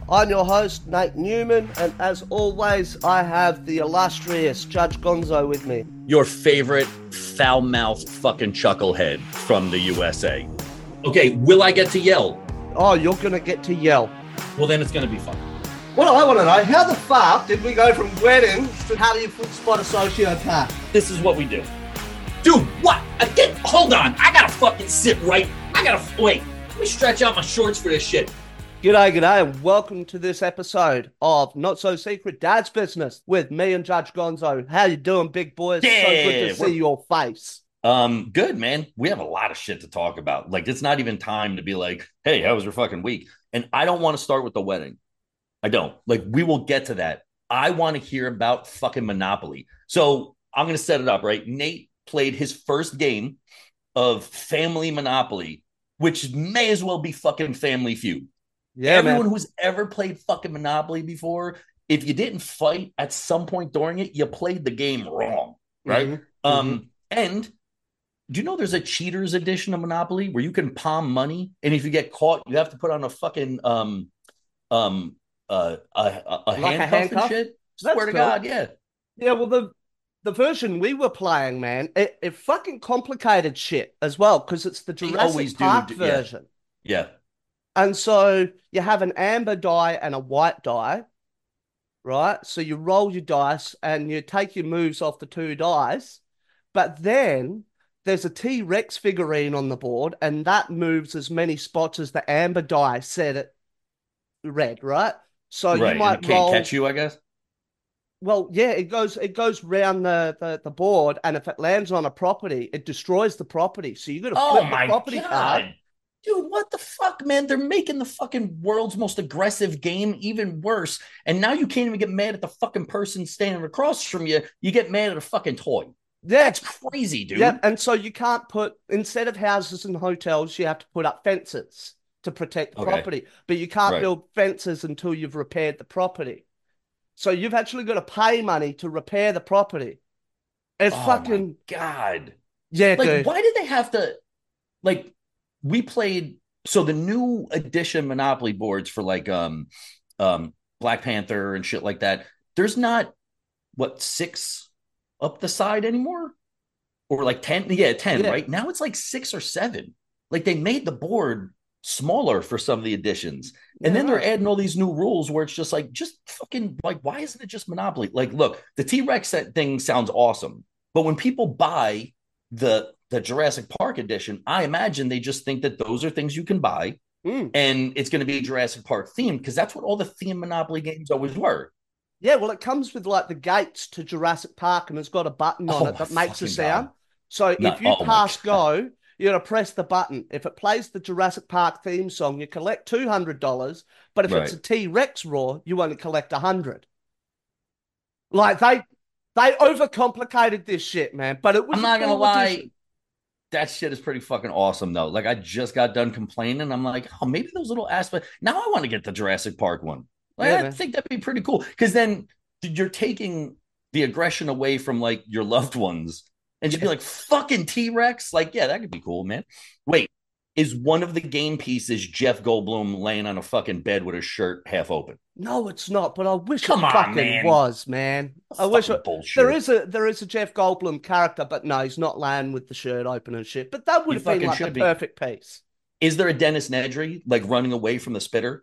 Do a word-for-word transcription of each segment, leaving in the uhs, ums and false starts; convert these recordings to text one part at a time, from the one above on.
I'm your host, Nate Newman, and as always, I have the illustrious Judge Gonzo with me. Your favorite foul-mouthed fucking chucklehead from the U S A. Okay, will I get to yell? Oh, you're gonna get to yell. Well, then it's gonna be fun. Well, I want to know, how the fuck did we go from weddings to how do you spot a sociopath? This is what we do. Dude, what? Again, hold on. I gotta fucking sit right. I gotta, wait. Let me stretch out my shorts for this shit. G'day, g'day, and welcome to this episode of Not So Secret Dad's Business with me and Judge Gonzo. How you doing, big boys? Yeah, so good to see your face. Um, good, man. We have a lot of shit to talk about. Like, it's not even time to be like, hey, how was your fucking week? And I don't want to start with the wedding. I don't. Like, we will get to that. I want to hear about fucking Monopoly. So I'm going to set it up, right? Nate played his first game of Family Monopoly, which may as well be fucking Family Feud. Yeah, Everyone man. who's ever played fucking Monopoly before, if you didn't fight at some point during it, you played the game wrong, right? Mhm, Um, mhm. and do you know there's a cheaters edition of Monopoly where you can palm money, and if you get caught, you have to put on a fucking um um uh a, a, a Like a handcuff, handcuff? and shit. That's Swear to cool. God, yeah. Yeah, well, the the version we were playing, man, it, it fucking complicated shit as well because it's the They Jurassic always do. Park Yeah, version. yeah, And so you have an amber die and a white die, right? So you roll your dice and you take your moves off the two dice, but then there's a T-Rex figurine on the board, and that moves as many spots as the amber die said it read, right? So you right. And it might can't roll. catch you, I guess. Well, yeah, it goes it goes round the, the the board, and if it lands on a property, it destroys the property. So you got to Oh flip the my property card. God. Dude, what the fuck, man? They're making the fucking world's most aggressive game even worse. And now you can't even get mad at the fucking person standing across from you. You get mad at a fucking toy. Yeah, That's crazy, dude. yeah, and so you can't put instead of houses and hotels, you have to put up fences to protect the Okay, property, but you can't right. build fences until you've repaired the property. So you've actually got to pay money to repair the property. It's Oh my fucking God. yeah, Like, dude. why did they have to, like, we played, so the new edition Monopoly boards for like um um Black Panther and shit like that, there's not what six up the side anymore? Or like ten, yeah, ten, Yeah, right? Now it's like six or seven. Like they made the board smaller for some of the editions. And yeah, then they're right. adding all these new rules where it's just like, just fucking, like, why isn't it just Monopoly? Like, look, the T Rex thing sounds awesome. But when people buy the the Jurassic Park edition, I imagine they just think that those are things you can buy Mm. and it's going to be Jurassic Park themed because that's what all the theme Monopoly games always were. Yeah, well, it comes with like the gates to Jurassic Park, and it's got a button on Oh it my that makes a fucking sound. God. So No, if you oh my pass God. go, you got to press the button. If it plays the Jurassic Park theme song, you collect two hundred dollars. But if it's Right. a T Rex roar, you only collect a hundred. Like they they overcomplicated this shit, man. But it I'm was a not going to cool lie. addition. That shit is pretty fucking awesome though. Like I just got done complaining. I'm like, oh, maybe those little aspects. Now I want to get the Jurassic Park one. Like Yeah, I man. think that'd be pretty cool because then you're taking the aggression away from like your loved ones and just be Yeah. like fucking T Rex. Like yeah, that could be cool, man. Wait, is one of the game pieces Jeff Goldblum laying on a fucking bed with his shirt half open? No, it's not, but I wish it Come on, fucking man. was, man. I wish Fucking it, there bullshit. is a there is a Jeff Goldblum character, but no, he's not laying with the shirt open and shit. But that would You have been fucking like the should be. perfect piece. Is there a Dennis Nedry like running away from the spitter?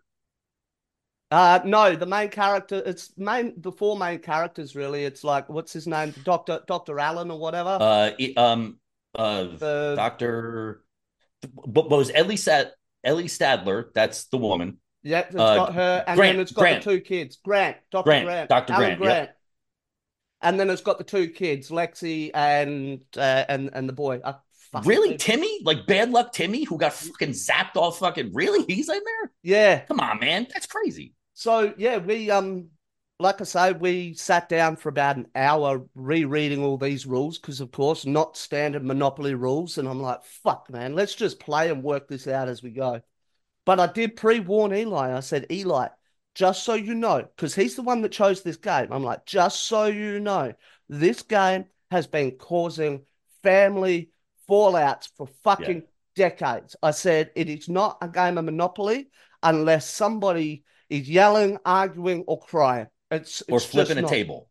Uh no, the main character, it's main the four main characters really. It's like what's his name? Doctor Doctor Allen or whatever. Uh, um, uh, The Doctor But was Ellie Sad Ellie Stadler? That's the woman. yeah, it's Uh, got her, and then Grant, it's got the Grant, two kids. Grant, Doctor Grant, Grant, Doctor Alan Grant. Yep. Grant. And then it's got the two kids, Lexi and uh, and and the boy. I fucking Really, Timmy? Like bad luck, Timmy, who got fucking zapped off. Fucking really? He's in there? yeah. Come on, man. That's crazy. So yeah, we um like I say, we sat down for about an hour rereading all these rules because of course not standard Monopoly rules. And I'm like, fuck man, let's just play and work this out as we go. But I did pre-warn Eli. I said, Eli, just so you know, because he's the one that chose this game. I'm like, just so you know, this game has been causing family fallouts for Yeah. fucking decades. I said, it is not a game of Monopoly unless somebody He's yelling, arguing, or crying. It's or it's just flipping a not. table.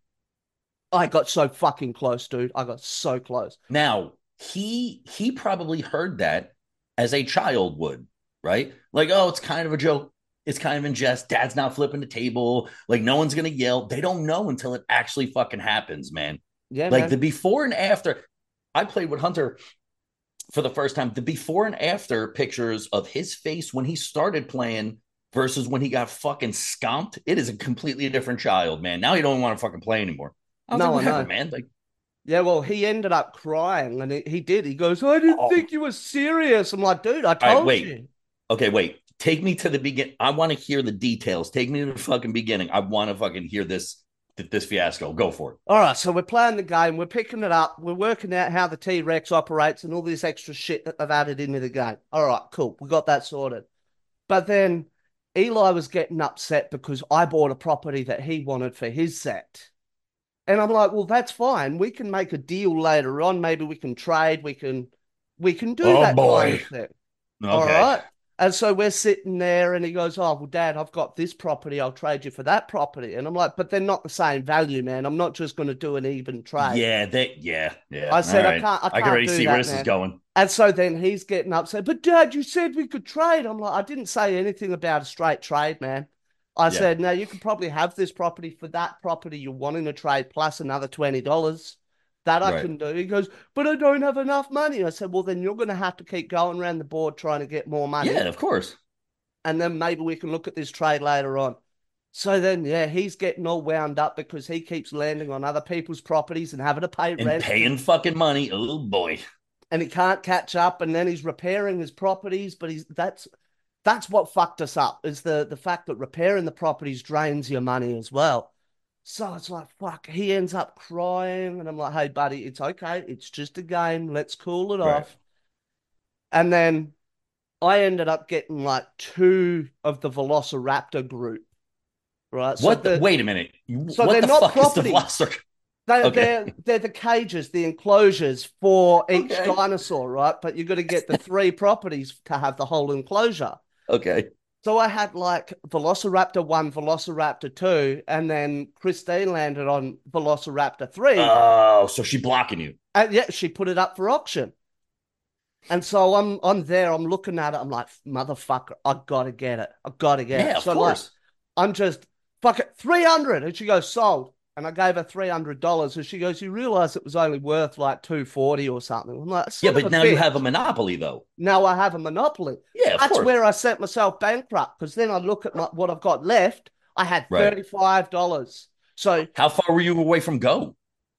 I got so fucking close, dude. I got so close. Now, he he probably heard that as a child would, right? Like, oh, it's kind of a joke. It's kind of in jest. Dad's not flipping the table. Like, no one's gonna yell. They don't know until it actually fucking happens, man. Yeah, Like the man. before and after. I played with Hunter for the first time. The before and after pictures of his face when he started playing versus when he got fucking stomped. It is a completely different child, man. Now he don't want to fucking play anymore. I was like, No, I whatever, know. man. Like, Yeah, well, he ended up crying, and he, he did. He goes, "I didn't oh, think you were serious." I'm like, "Dude, I all right, told wait. you." Okay, wait. Take me to the begin. I want to hear the details. Take me to the fucking beginning. I want to fucking hear this this fiasco. Go for it. All right, so we're playing the game, we're picking it up, we're working out how the T Rex operates and all this extra shit that they've added into the game. All right, cool. We got that sorted. But then Eli was getting upset because I bought a property that he wanted for his set. And I'm like, well, that's fine. We can make a deal later on. Maybe we can trade. We can we can do Oh that kind of boy. thing. All Okay. right. And so we're sitting there and he goes, "Oh, well, Dad, I've got this property. I'll trade you for that property." And I'm like, "But they're not the same value, man. I'm not just going to do an even trade." Yeah, they yeah, yeah. I All said, I right. can't, I I can can't already do see where that, this is man. going. And so then he's getting upset. "But Dad, you said we could trade." I'm like, I didn't say anything about a straight trade, man. I Yeah. said, "No, you could probably have this property for that property you're wanting to trade plus another twenty dollars. That I Right. can do." He goes, "But I don't have enough money." I said, "Well, then you're going to have to keep going around the board trying to get more money. Yeah, of course. And then maybe we can look at this trade later on." So then, yeah, he's getting all wound up because he keeps landing on other people's properties and having to pay And rent paying fucking money. Oh boy. and he can't catch up. And then he's repairing his properties, but he's that's that's what fucked us up is the the fact that repairing the properties drains your money as well. So it's like fuck. He ends up crying, and I'm like, "Hey, buddy, it's okay. It's just a game. Let's cool it Right. off." And then I ended up getting like two of the Velociraptor group, right? So What the, the wait a minute. so What they're the not fuck is the properties. Velociraptor? They're Okay. they're they're the cages, the enclosures for each Okay. dinosaur, right? But you got to get the three properties to have the whole enclosure. Okay. So I had like Velociraptor one, Velociraptor two, and then Christine landed on Velociraptor three. Oh, so she blocking you. And yeah, she put it up for auction. And so I'm I'm there, I'm looking at it, I'm like, "Motherfucker, I gotta get it. I gotta get Yeah, it." of So like course. I'm just fuck it, three hundred. And she goes, "Sold." And I gave her three hundred dollars. And she goes, "You realize it was only worth like two forty or something." I'm like, Yeah, "Son of but a now you bitch." have a monopoly though. Now I have a monopoly. Yeah, of That's course. where I set myself bankrupt because then I look at my, what I've got left. I had Right. thirty-five dollars. So How far were you away from go?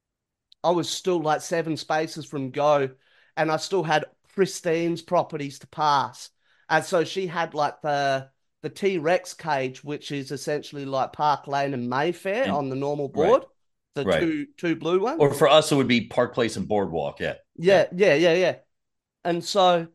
I was still like seven spaces from go, and I still had Christine's properties to pass. And so she had like the the T Rex cage, which is essentially like Park Lane and Mayfair And on the normal right, board, the right. two two blue ones. Or for us, it would be Park Place and Boardwalk. Yeah. Yeah. Yeah, yeah, yeah, yeah. And so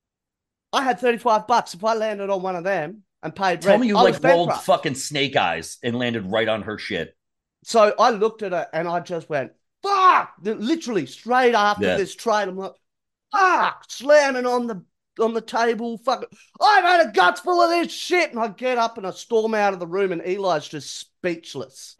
I had thirty-five bucks. If I landed on one of them and paid Tell rent, me you I was like rolled bankrupt. fucking snake eyes and landed right on her shit. So I looked at it and I just went, fuck! Literally straight after Yeah. this trade, I'm like, fuck! Slamming on the on the table, fuck! I've had a guts full of this shit, and I get up and I storm out of the room, and Eli's just speechless.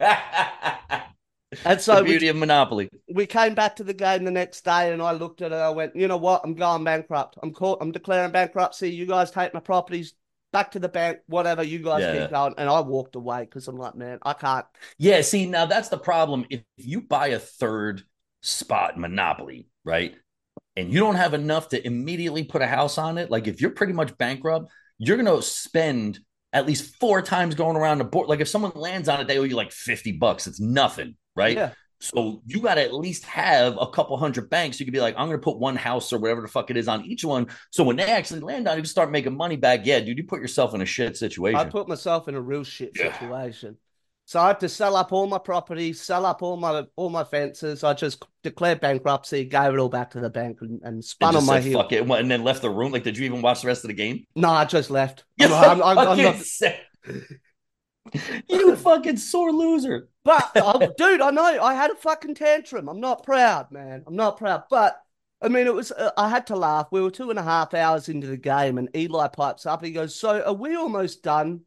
And The so we beauty of Monopoly. we came back to the game the next day, and I looked at it. I went, "You know what? I'm going bankrupt. I'm caught. I'm declaring bankruptcy. You guys take my properties back to the bank. Whatever. You guys keep Yeah. going." And I walked away because I'm like, "Man, I can't." Yeah. See, now that's the problem. If you buy a third spot Monopoly, right? And you don't have enough to immediately put a house on it, like if you're pretty much bankrupt, you're going to spend at least four times going around the board. Like if someone lands on it, they owe you like fifty bucks. It's nothing, right? Yeah, So you got to at least have a couple hundred banks. You could be like, I'm going to put one house or whatever the fuck it is on each one. So when they actually land on it, you start making money back. Yeah, dude, you put yourself in a shit I situation. put myself in a real shit Yeah. situation. So I had to sell up all my property, sell up all my all my fences. I just declared bankruptcy, gave it all back to the bank, and, and And spun on just my said, heel. fuck it. And then left the room. Like, did you even watch the rest of the game? No, I just left. You I'm, I'm, I'm, I'm fucking not. said, you fucking sore loser. But I, dude, I know I had a fucking tantrum. I'm not proud, man. I'm not proud. But I mean, it was. Uh, I had to laugh. We were two and a half hours into the game, and Eli pipes up. He goes, "So are we almost done?"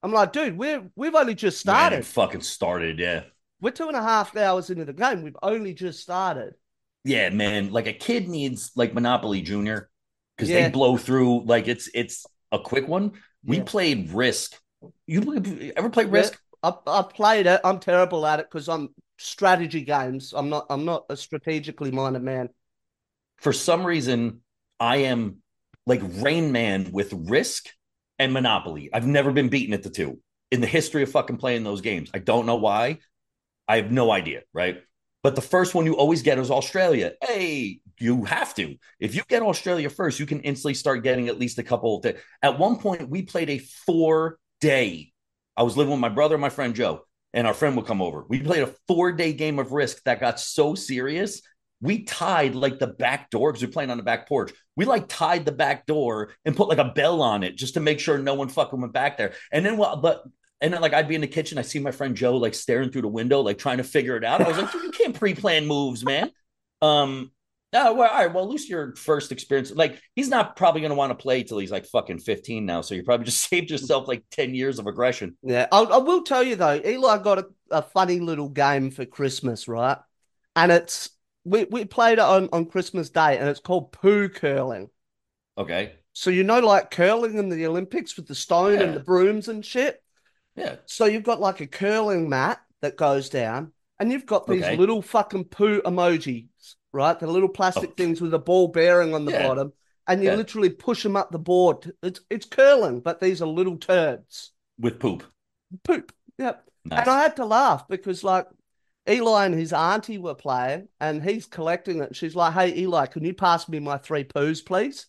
I'm like, dude, we're we've only just We hadn't even started. fucking started. Yeah. We're two and a half hours into the game. We've only just started. Yeah, man. Like a kid needs like Monopoly Junior because they Yeah, blow through. Like it's it's a quick one. We yeah, played Risk. You ever play yeah. Risk? I I played it. I'm terrible at it because I'm strategy games. I'm not. I'm not a strategically minded man. For some reason, I am like Rain Man with Risk and Monopoly. I've never been beaten at the two in the history of fucking playing those games. I don't know why. I have no idea, right? But the first one you always get is Australia. Hey, you have to. If you get Australia first, you can instantly start getting at least a couple of th- At one point, we played a four day. I was living with my brother and my friend Joe, and our friend would come over. We played a four day game of Risk that got so serious. We tied like the back door because we are playing on the back porch. We like tied the back door and put like a bell on it just to make sure no one fucking went back there. And then, well, but and then, like, I'd be in the kitchen. I see my friend Joe, like, staring through the window, like, trying to figure it out. I was like, dude, you can't pre plan moves, man. Um, oh, well, all right. Well, at least your first experience, like, he's not probably going to want to play till he's like fucking fifteen now. So you probably just saved yourself like ten years of aggression. Yeah, I, I will tell you though, Eli got a, a funny little game for Christmas, right? And it's we we played it on on Christmas Day, and it's called poo curling. Okay. So you know, like curling in the Olympics with the stone and the Yeah. brooms and shit. Yeah. So you've got like a curling mat that goes down, and you've got these Okay. little fucking poo emojis, right? The little Oh, plastic things with a ball bearing on the yeah. bottom, and you Yeah. literally push them up the board. It's it's curling, but these are little turds. With poop. Poop. Yep. And I Nice. had to laugh because like Eli and his auntie were playing, and he's collecting it. She's like, "Hey Eli, can you pass me my three poos, please?"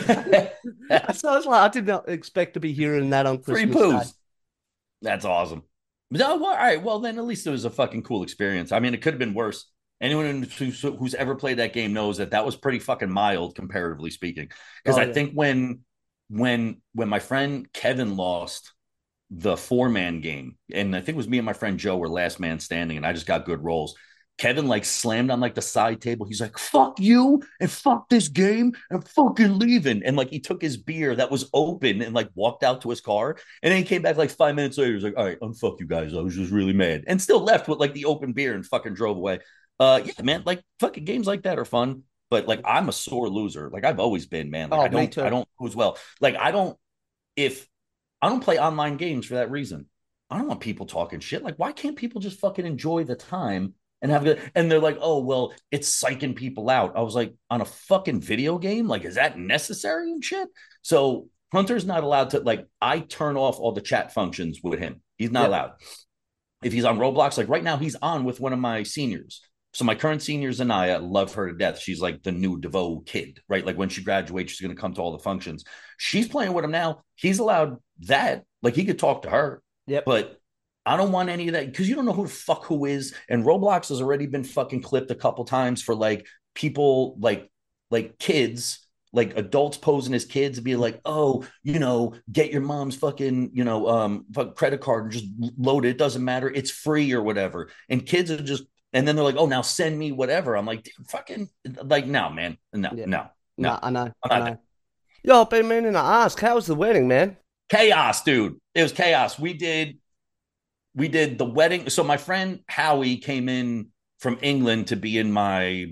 So I was like, I did not expect to be hearing that on Free Christmas Day. poos. That's awesome. No, well, all right. Well, then at least it was a fucking cool experience. I mean, it could have been worse. Anyone who's, who's ever played that game knows that that was pretty fucking mild, comparatively speaking. Because Oh I yeah. think when when when my friend Kevin lost the four man game, and I think it was me and my friend Joe were last man standing, and I just got good rolls. Kevin like slammed on like the side table. He's like, fuck you and fuck this game and fucking leaving. And like he took his beer that was open and like walked out to his car. And then he came back like five minutes later. He's like, all right, unfuck you guys. I was just really mad. And still left with like the open beer and fucking drove away. Uh yeah, man, like fucking games like that are fun. But like I'm a sore loser. Like I've always been, man. Like I Oh, me don't I too. don't lose well. Like I don't if I don't play online games for that reason. I don't want people talking shit. Like, why can't people just fucking enjoy the time and have a good? And they're like, oh, well, it's psyching people out. I was like, on a fucking video game, like, is that necessary and shit? So Hunter's not allowed to, like, I turn off all the chat functions with him. He's not Yep. allowed. If he's on Roblox, like right now, he's on with one of my seniors. So my current senior Zanaya, love her to death. She's like the new DeVoe kid, right? Like when she graduates, she's going to come to all the functions. She's playing with him now. He's allowed that. Like he could talk to her, Yep. but I don't want any of that because you don't know who the fuck who is. And Roblox has already been fucking clipped a couple times for like people like like kids, like adults posing as kids and be like, oh, you know, get your mom's fucking, you know, um credit card and just load it. It doesn't matter. It's free or whatever. And kids are just and then they're like, oh, now send me whatever. I'm like, fucking like no, man. No, Yeah. no, no. No, I know. I'm I not know. Yo, I've been meaning to ask, how was the wedding, man? chaos, dude. It was chaos. We did we did the wedding. So my friend Howie came in from England to be in my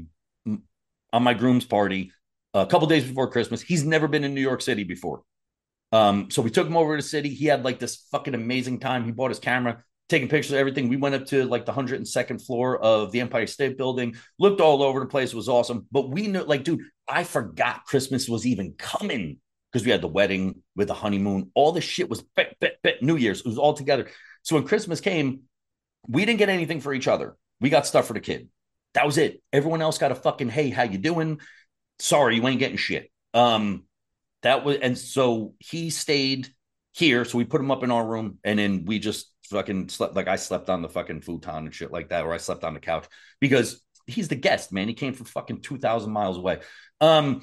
on my groom's party a couple days before Christmas. He's never been in New York City before. Um, so we took him over to the city. He had like this fucking amazing time. He bought his camera, taking pictures of everything. We went up to like the one hundred second floor of the Empire State Building, looked all over the place. It was awesome. But we knew, like, dude, I forgot Christmas was even coming because we had the wedding with the honeymoon. All this shit was bit, bit, bit, New Year's. It was all together. So when Christmas came, we didn't get anything for each other. We got stuff for the kid. That was it. Everyone else got a fucking, hey, how you doing? Sorry, you ain't getting shit. Um, that was, and so he stayed here. So we put him up in our room, and then we just fucking slept. Like I slept on the fucking futon and shit like that, or I slept on the couch because he's the guest, man. He came from fucking two thousand miles away. Um,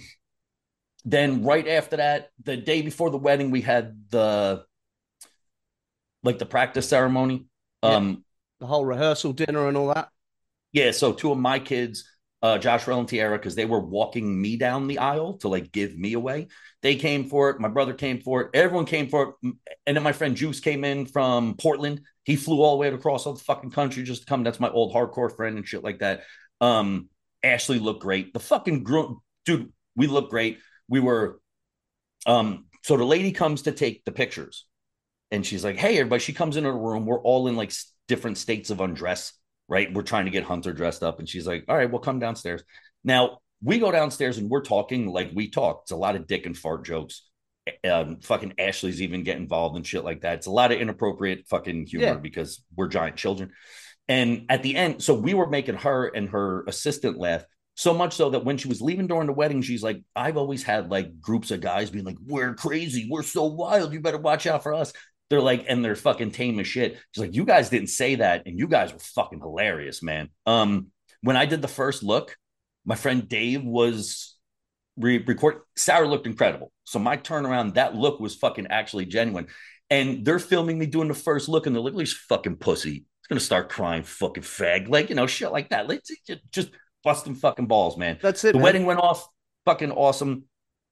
then right after that, the day before the wedding, we had the like the practice ceremony. Yep. Um, The whole rehearsal dinner and all that. yeah, so two of my kids uh, Josh and Tierra, because they were walking me down the aisle to like give me away. They came for it. My brother came for it. Everyone came for it. And then my friend Juice came in from Portland. He flew all the way across all the fucking country just to come. That's my old hardcore friend and shit like that. Um, Ashley looked great. The fucking group, dude, we looked great. We were, um, so the lady comes to take the pictures and she's like, hey, everybody. She comes into the room. We're all in like different states of undress, right? We're trying to get Hunter dressed up. And she's like, all right, we'll come downstairs. Now, we go downstairs and we're talking like we talk. It's a lot of dick and fart jokes. Um, fucking Ashley's even get involved and shit like that. It's a lot of inappropriate fucking humor yeah. because we're giant children. And at the end, so we were making her and her assistant laugh so much so that when she was leaving during the wedding, she's like, I've always had like groups of guys being like, we're crazy. We're so wild. You better watch out for us. They're like, and they're fucking tame as shit. She's like, you guys didn't say that. And you guys were fucking hilarious, man. Um, when I did the first look, my friend Dave was re- record. Sarah looked incredible. So my turnaround, that look was fucking actually genuine. And they're filming me doing the first look, and they're like, "This fucking pussy. It's gonna start crying, fucking fag, like you know, shit like that. Let's just bust them fucking balls, man." That's it. The man. wedding went off, fucking awesome.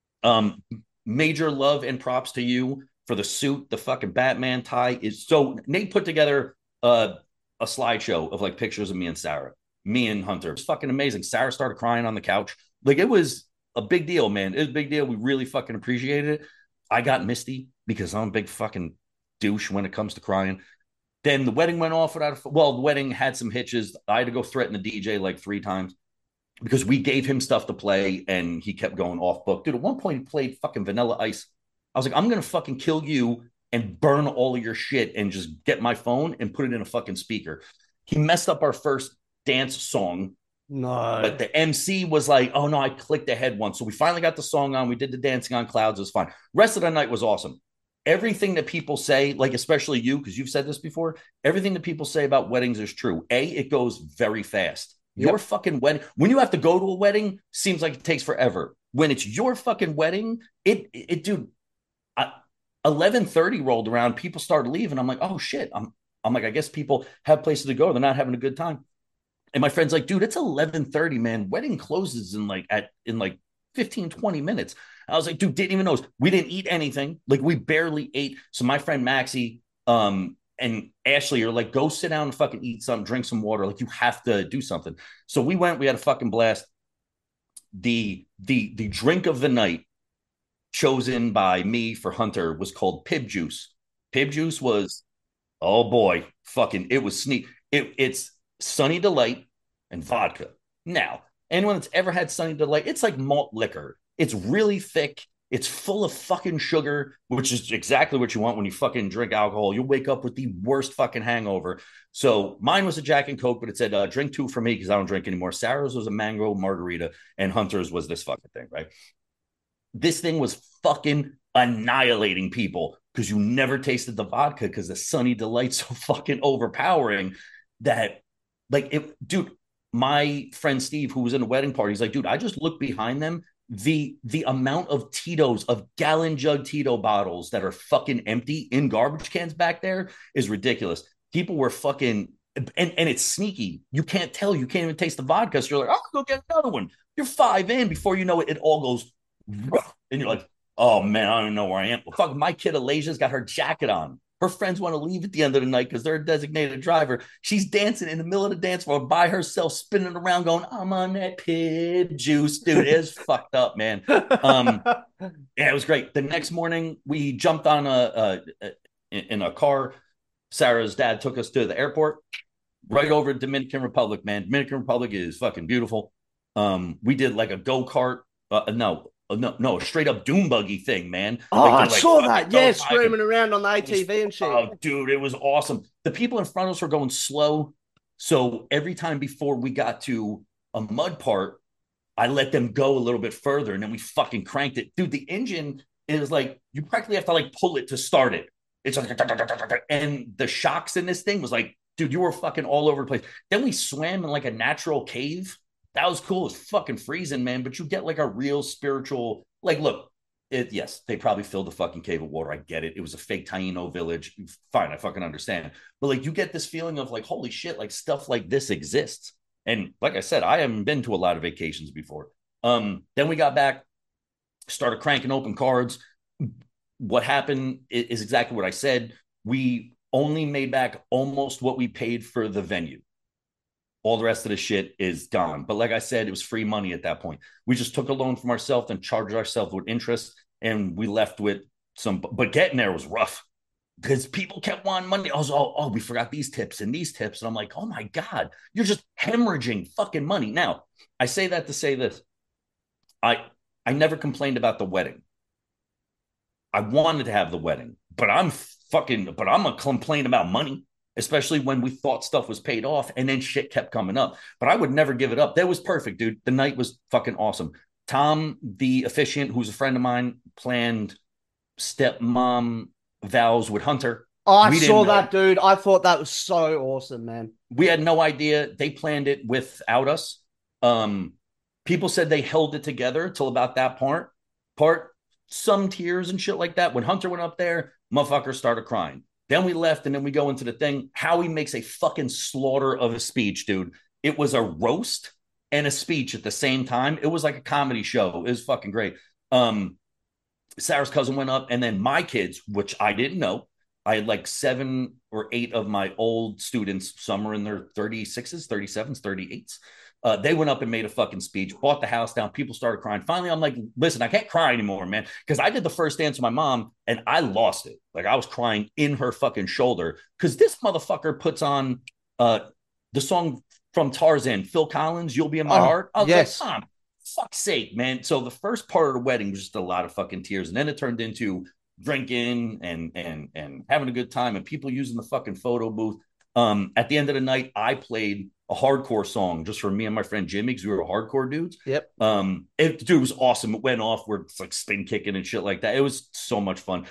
Um, major love and props to you for the suit. The fucking Batman tie is so. Nate put together uh, a slideshow of like pictures of me and Sarah. Me and Hunter. It's fucking amazing. Sarah started crying on the couch. Like it was a big deal, man. It was a big deal. We really fucking appreciated it. I got misty because I'm a big fucking douche when it comes to crying. Then the wedding went off without a, well, the wedding had some hitches. I had to go threaten the D J like three times because we gave him stuff to play and he kept going off book. Dude, at one point he played fucking Vanilla Ice. I was like, I'm going to fucking kill you and burn all of your shit and just get my phone and put it in a fucking speaker. He messed up our first dance song. No. But the M C was like, oh no, I clicked ahead once. So we finally got the song on. We did the Dancing on Clouds. It was fine. Rest of the night was awesome. Everything that people say, like especially you, because you've said this before, everything that people say about weddings is true. A, it goes very fast. Yep. Your fucking wedding, when you have to go to a wedding, seems like it takes forever. When it's your fucking wedding, it, it, it dude, eleven thirty rolled around, people started leaving. I'm like, oh shit. I'm, I'm like, I guess people have places to go. They're not having a good time. And my friend's like, dude, it's eleven thirty, man. Wedding closes in like at in like fifteen, twenty minutes. I was like, dude, didn't even know. We didn't eat anything. Like we barely ate. So my friend Maxie um, and Ashley are like, go sit down and fucking eat something, drink some water. Like you have to do something. So we went, we had a fucking blast. The the the drink of the night chosen by me for Hunter was called Pib Juice. Pib Juice was, oh boy, fucking, it was sneak. It, it's Sunny Delight and vodka. Now, anyone that's ever had Sunny Delight, it's like malt liquor. It's really thick. It's full of fucking sugar, which is exactly what you want when you fucking drink alcohol. You'll wake up with the worst fucking hangover. So mine was a Jack and Coke, but it said uh, drink two for me because I don't drink anymore. Sarah's was a mango margarita, and Hunter's was this fucking thing, right? This thing was fucking annihilating people because you never tasted the vodka because the Sunny Delight's so fucking overpowering that, like, it, dude, my friend Steve, who was in the wedding party, he's like, dude, I just looked behind them. The the amount of Tito's, of gallon jug Tito bottles that are fucking empty in garbage cans back there is ridiculous. People were fucking, and, and it's sneaky. You can't tell. You can't even taste the vodka. So you're like, oh, go get another one. You're five in before you know it, it all goes, and you're like, oh man, I don't know where I am. Well, fuck, my kid Alasia's got her jacket on. Her friends want to leave at the end of the night because they're a designated driver. She's dancing in the middle of the dance floor by herself, spinning around, going, I'm on that Pib Juice. Dude, it's fucked up, man. Um, yeah, it was great. The next morning, we jumped on a, a, a in a car. Sarah's dad took us to the airport, right over to Dominican Republic, man. Dominican Republic is fucking beautiful. Um, we did like a go-kart. Uh, no, no, no, straight up doom buggy thing, man. Oh, like, I like, saw that. Yeah, screaming and, around on the A T V and shit. Oh, dude, it was awesome. The people in front of us were going slow. So every time before we got to a mud part, I let them go a little bit further and then we fucking cranked it. Dude, the engine is like, you practically have to like pull it to start it. It's like, and the shocks in this thing was like, dude, you were fucking all over the place. Then we swam in like a natural cave. That was cool. It's fucking freezing, man. But you get like a real spiritual, like, look, it, yes, they probably filled the fucking cave of water. I get it. It was a fake Taino village. Fine, I fucking understand. But like, you get this feeling of like, holy shit, like stuff like this exists. And like I said, I haven't been to a lot of vacations before. Um, then we got back, started cranking open cards. What happened is exactly what I said. We only made back almost what we paid for the venue. All the rest of the shit is gone. But like I said, it was free money at that point. We just took a loan from ourselves and charged ourselves with interest, and we left with some. But getting there was rough because people kept wanting money. I was, oh, oh, we forgot these tips and these tips. And I'm like, oh my God, you're just hemorrhaging fucking money. Now, I say that to say this. I I never complained about the wedding. I wanted to have the wedding, but I'm fucking, but I'm a complain about money, especially when we thought stuff was paid off and then shit kept coming up. But I would never give it up. That was perfect, dude. The night was fucking awesome. Tom, the officiant, who's a friend of mine, planned stepmom vows with Hunter. Oh, I We saw didn't know. that, dude. I thought that was so awesome, man. We had no idea. They planned it without us. Um, people said they held it together till about that part. Part some tears and shit like that. When Hunter went up there, motherfucker started crying. Then we left, and then we go into the thing. Howie makes a fucking slaughter of a speech, dude. It was a roast and a speech at the same time. It was like a comedy show. It was fucking great. Um, Sarah's cousin went up, and then my kids, which I didn't know, I had like seven or eight of my old students, some are in their thirty-sixes, thirty-sevens, thirty-eights. Uh, they went up and made a fucking speech, bought the house down. People started crying. Finally, I'm like, listen, I can't cry anymore, man. Because I did the first dance with my mom and I lost it. Like I was crying in her fucking shoulder because this motherfucker puts on uh, the song from Tarzan, Phil Collins, You'll Be in My Oh, Heart. I was like, yes. Mom, fuck's sake, man. So the first part of the wedding was just a lot of fucking tears. And then it turned into drinking and and and having a good time and people using the fucking photo booth. Um, at the end of the night, I played a hardcore song just for me and my friend Jimmy because we were hardcore dudes. Yep. Um, it, dude, it was awesome. It went off. We're like spin kicking and shit like that. It was so much fun.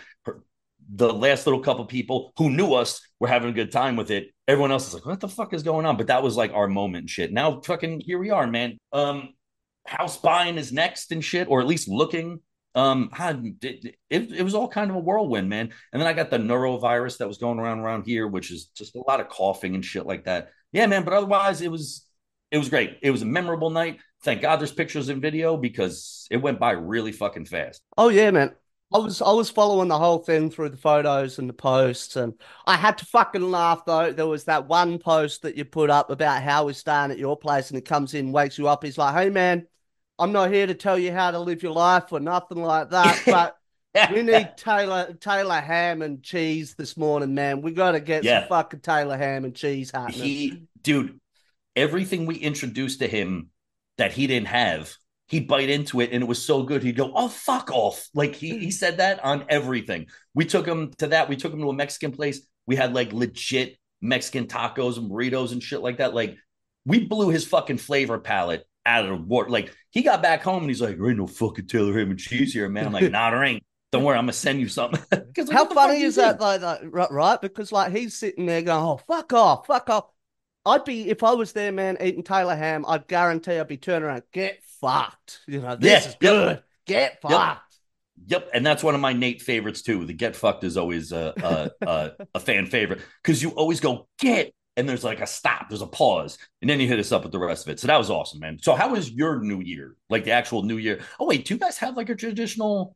The last little couple people who knew us were having a good time with it. Everyone else is like, what the fuck is going on? But that was like our moment and shit. Now fucking here we are, man. Um, house buying is next and shit, or at least looking. Um, it, it, it was all kind of a whirlwind, man. And then I got the neurovirus that was going around around here, which is just a lot of coughing and shit like that. Yeah, man. But otherwise, it was it was great. It was a memorable night. Thank God there's pictures and video because it went by really fucking fast. Oh yeah, man. I was I was following the whole thing through the photos and the posts, and I had to fucking laugh though. There was that one post that you put up about how we're staying at your place, and he comes in, wakes you up. He's like, "Hey man, I'm not here to tell you how to live your life or nothing like that, but we need Taylor Taylor ham and cheese this morning, man. We got to get some Yeah, fucking Taylor ham and cheese happening." he, dude, everything we introduced to him that he didn't have, he'd bite into it and it was so good. He'd go, oh, fuck off. Like he, he said that on everything. We took him to that. We took him to a Mexican place. We had like legit Mexican tacos and burritos and shit like that. Like we blew his fucking flavor palette out of the water. Like he got back home and he's like, there ain't no fucking Taylor ham and cheese here, man. I'm like, nah, there ain't. Don't worry, I'm gonna send you something. Like, How funny is that doing? though, though, right? Because like he's sitting there going, "Oh, fuck off, fuck off." I'd be if I was there, man, eating Taylor ham. I'd guarantee I'd be turning around, get fucked. You know, this Yeah, is yep, good. Get yep. fucked. Yep, and that's one of my Nate favorites too. The get fucked is always a a, a, a fan favorite because you always go get, and there's like a stop, there's a pause, and then you hit us up with the rest of it. So that was awesome, man. So how was your New Year? Like the actual New Year? Oh wait, do you guys have like a traditional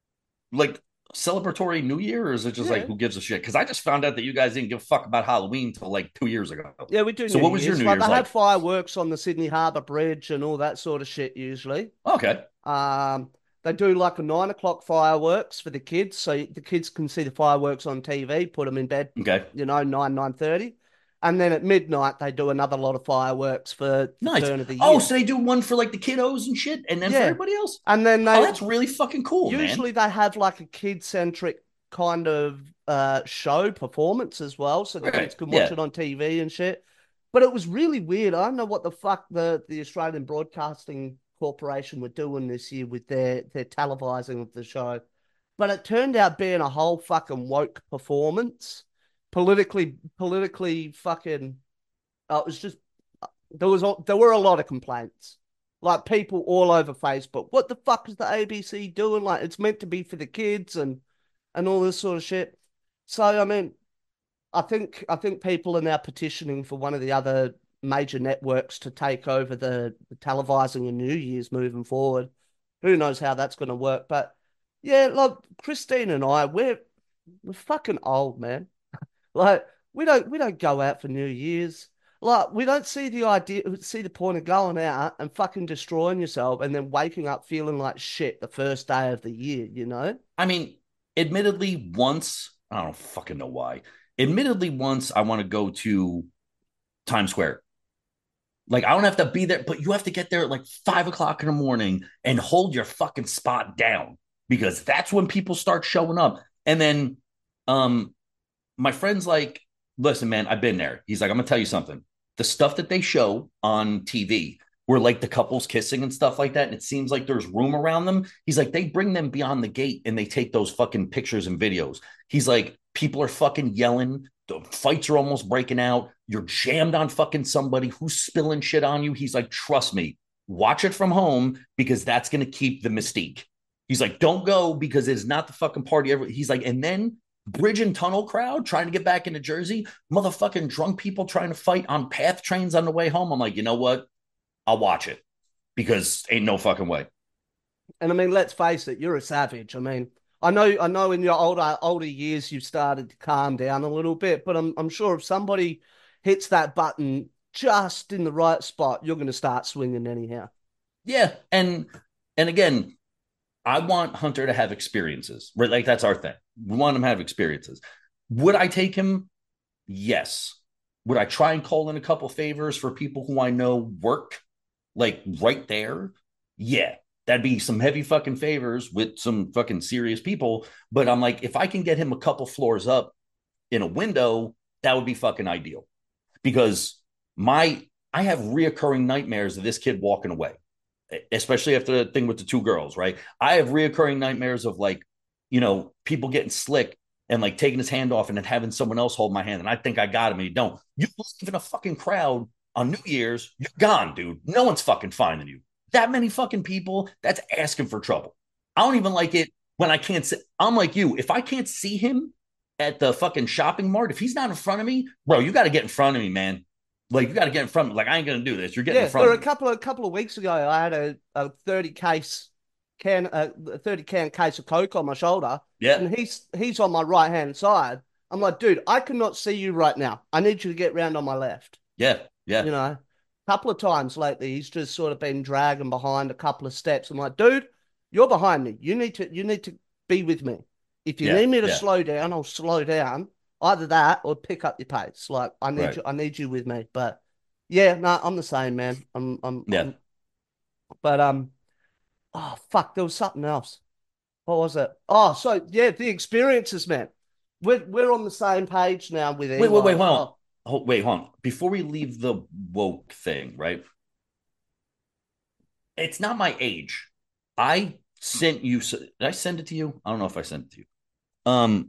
like celebratory New Year, or is it just like Yeah, who gives a shit? Because I just found out that you guys didn't give a fuck about Halloween until like two years ago. yeah, we do So New what was your Year's. New Like they Year's have like? fireworks on the Sydney Harbour Bridge and all that sort of shit usually. Okay, Um, they do like a nine o'clock fireworks for the kids, so the kids can see the fireworks on T V. Put them in bed, okay, you know, nine nine thirty, and then at midnight they do another lot of fireworks for the nice. turn of the Oh, year. so they do one for like the kiddos and shit, and then for Yeah, everybody else. and then Oh, they that's really fucking cool, man. usually they have like a kid-centric kind of uh show performance as well, so the kids Right. can watch Yeah. it on T V and shit. But it was really weird. I don't know what the fuck the the Australian Broadcasting Corporation were doing this year with their their televising of the show. But it turned out being a whole fucking woke performance. Politically politically fucking uh, it was just there was there were a lot of complaints. Like people all over Facebook. What the fuck is the A B C doing? Like it's meant to be for the kids and and all this sort of shit. So I mean, I think I think people are now petitioning for one of the other major networks to take over the, the televising of New Year's moving forward. Who knows how that's going to work? But yeah, look, Christine and I, we're we're fucking old, man. Like we don't we don't go out for New Year's. Like we don't see the idea, see the point of going out and fucking destroying yourself and then waking up feeling like shit the first day of the year. You know? I mean, admittedly, once I don't fucking know why. Admittedly, once I want to go to Times Square. Like I don't have to be there, but you have to get there at like five o'clock in the morning and hold your fucking spot down because that's when people start showing up. And then, um, my friend's like, listen, man, I've been there. He's like, I'm gonna tell you something. The stuff that they show on T V, where like the couples kissing and stuff like that, and it seems like there's room around them. He's like, they bring them beyond the gate and they take those fucking pictures and videos. He's like, people are fucking yelling. The fights are almost breaking out. You're jammed on fucking somebody who's spilling shit on you. He's like, trust me, watch it from home because that's gonna keep the mystique. He's like, don't go because it's not the fucking party ever. He's like, and then bridge and tunnel crowd trying to get back into Jersey, motherfucking drunk people trying to fight on path trains on the way home. I'm like, you know what? I'll watch it because ain't no fucking way. And I mean, let's face it, you're a savage. I mean, I know, I know, in your older older years you've started to calm down a little bit, but I'm I'm sure if somebody hits that button just in the right spot, you're going to start swinging anyhow. Yeah, and and again, I want Hunter to have experiences. Right, like that's our thing. We want him to have experiences. Would I take him? Yes. Would I try and call in a couple favors for people who I know work like right there? Yeah. That'd be some heavy fucking favors with some fucking serious people. But I'm like, if I can get him a couple floors up in a window, that would be fucking ideal. Because my I have reoccurring nightmares of this kid walking away, especially after the thing with the two girls, right? I have reoccurring nightmares of like, you know, people getting slick and like taking his hand off and then having someone else hold my hand. And I think I got him and you don't. You live in a fucking crowd on New Year's, you're gone, dude. No one's fucking finding you. That many fucking people, that's asking for trouble. I don't even like it when I can't see. I'm like you. If I can't see him at the fucking shopping mart, if he's not in front of me, bro, you got to get in front of me, man. Like, you got to get in front of me. Like, I ain't going to do this. You're getting Yeah, in front or of a me. couple of a couple of weeks ago, I had a, a thirty case can a thirty can case of Coke on my shoulder, Yeah. and he's he's on my right hand side. I'm like, dude, I cannot see you right now. I need you to get round on my left. Yeah. Yeah. You know, a couple of times lately, he's just sort of been dragging behind a couple of steps. I'm like, dude, you're behind me. You need to you need to be with me. If you Yeah. need me to Yeah. slow down, I'll slow down. Either that or pick up your pace. Like I need Right. you, I need you with me. But yeah, no, I'm the same, man. I'm, I'm, Yeah. I'm. But um, oh fuck, there was something else. What was it? Oh, so yeah, the experiences, man. We're we're on the same page now with Wait, wait, Eli wait, as hold on. well. Oh, wait, hold on. Before we leave the woke thing, right? It's not my age. I sent you. Did I send it to you? I don't know if I sent it to you. Um,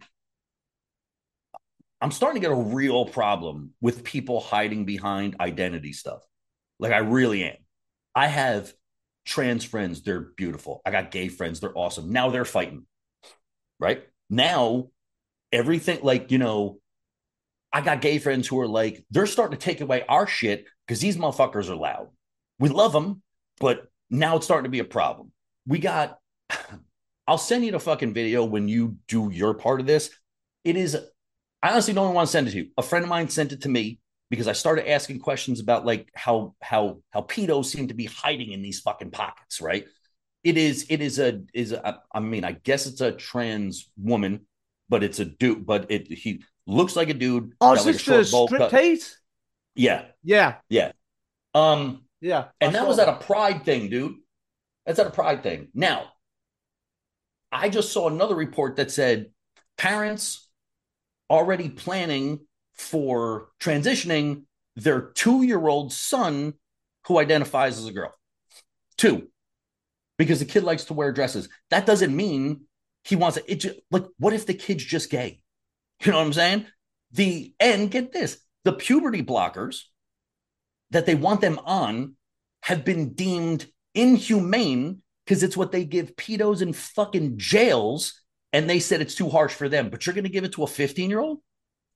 I'm starting to get a real problem with people hiding behind identity stuff. Like I really am. I have trans friends, they're beautiful. I got gay friends, they're awesome. Now they're fighting, right? Now everything, like, you know, I got gay friends who are like, they're starting to take away our shit because these motherfuckers are loud. We love them, but now it's starting to be a problem. We got, I'll send you the fucking video when you do your part of this. It is, I honestly don't want to send it to you. A friend of mine sent it to me because I started asking questions about like how how how pedos seem to be hiding in these fucking pockets, right? It is it is a is a, I mean, I guess it's a trans woman, but it's a dude, but it he looks like a dude, Oh, got is like a this the short bowl cut. striptease? Yeah, Yeah, yeah. Um, yeah. I and that saw was at a that. pride thing, dude. That's at a pride thing. Now, I just saw another report that said parents already planning for transitioning their two-year-old son who identifies as a girl. Two, because the kid likes to wear dresses. That doesn't mean he wants it. It just, like, what if the kid's just gay? You know what I'm saying? The and get this, the puberty blockers that they want them on have been deemed inhumane because it's what they give pedos in fucking jails, and they said it's too harsh for them. But you're going to give it to a fifteen-year-old?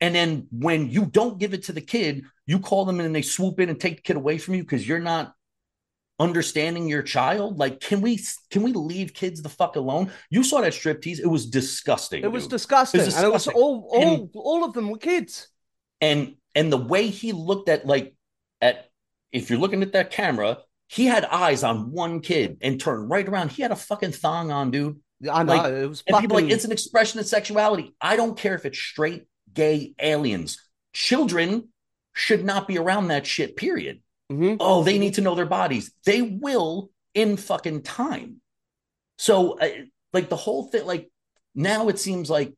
And then when you don't give it to the kid, you call them in and they swoop in and take the kid away from you because you're not understanding your child. Like, can we can we leave kids the fuck alone? You saw that striptease. It was disgusting, It was dude. It was disgusting. And it was disgusting. all And all all of them were kids. and and the way he looked at like at if you're looking at that camera, he had eyes on one kid and turned right around. He had a fucking thong on, dude. Yeah, I know. Like, It was and people are like, fucking it's an expression of sexuality. I don't care if it's straight, gay, aliens. Children should not be around that shit, period. mm-hmm. Oh, they need to know their bodies. They will in fucking time. So, uh, like, the whole thing, like, now it seems like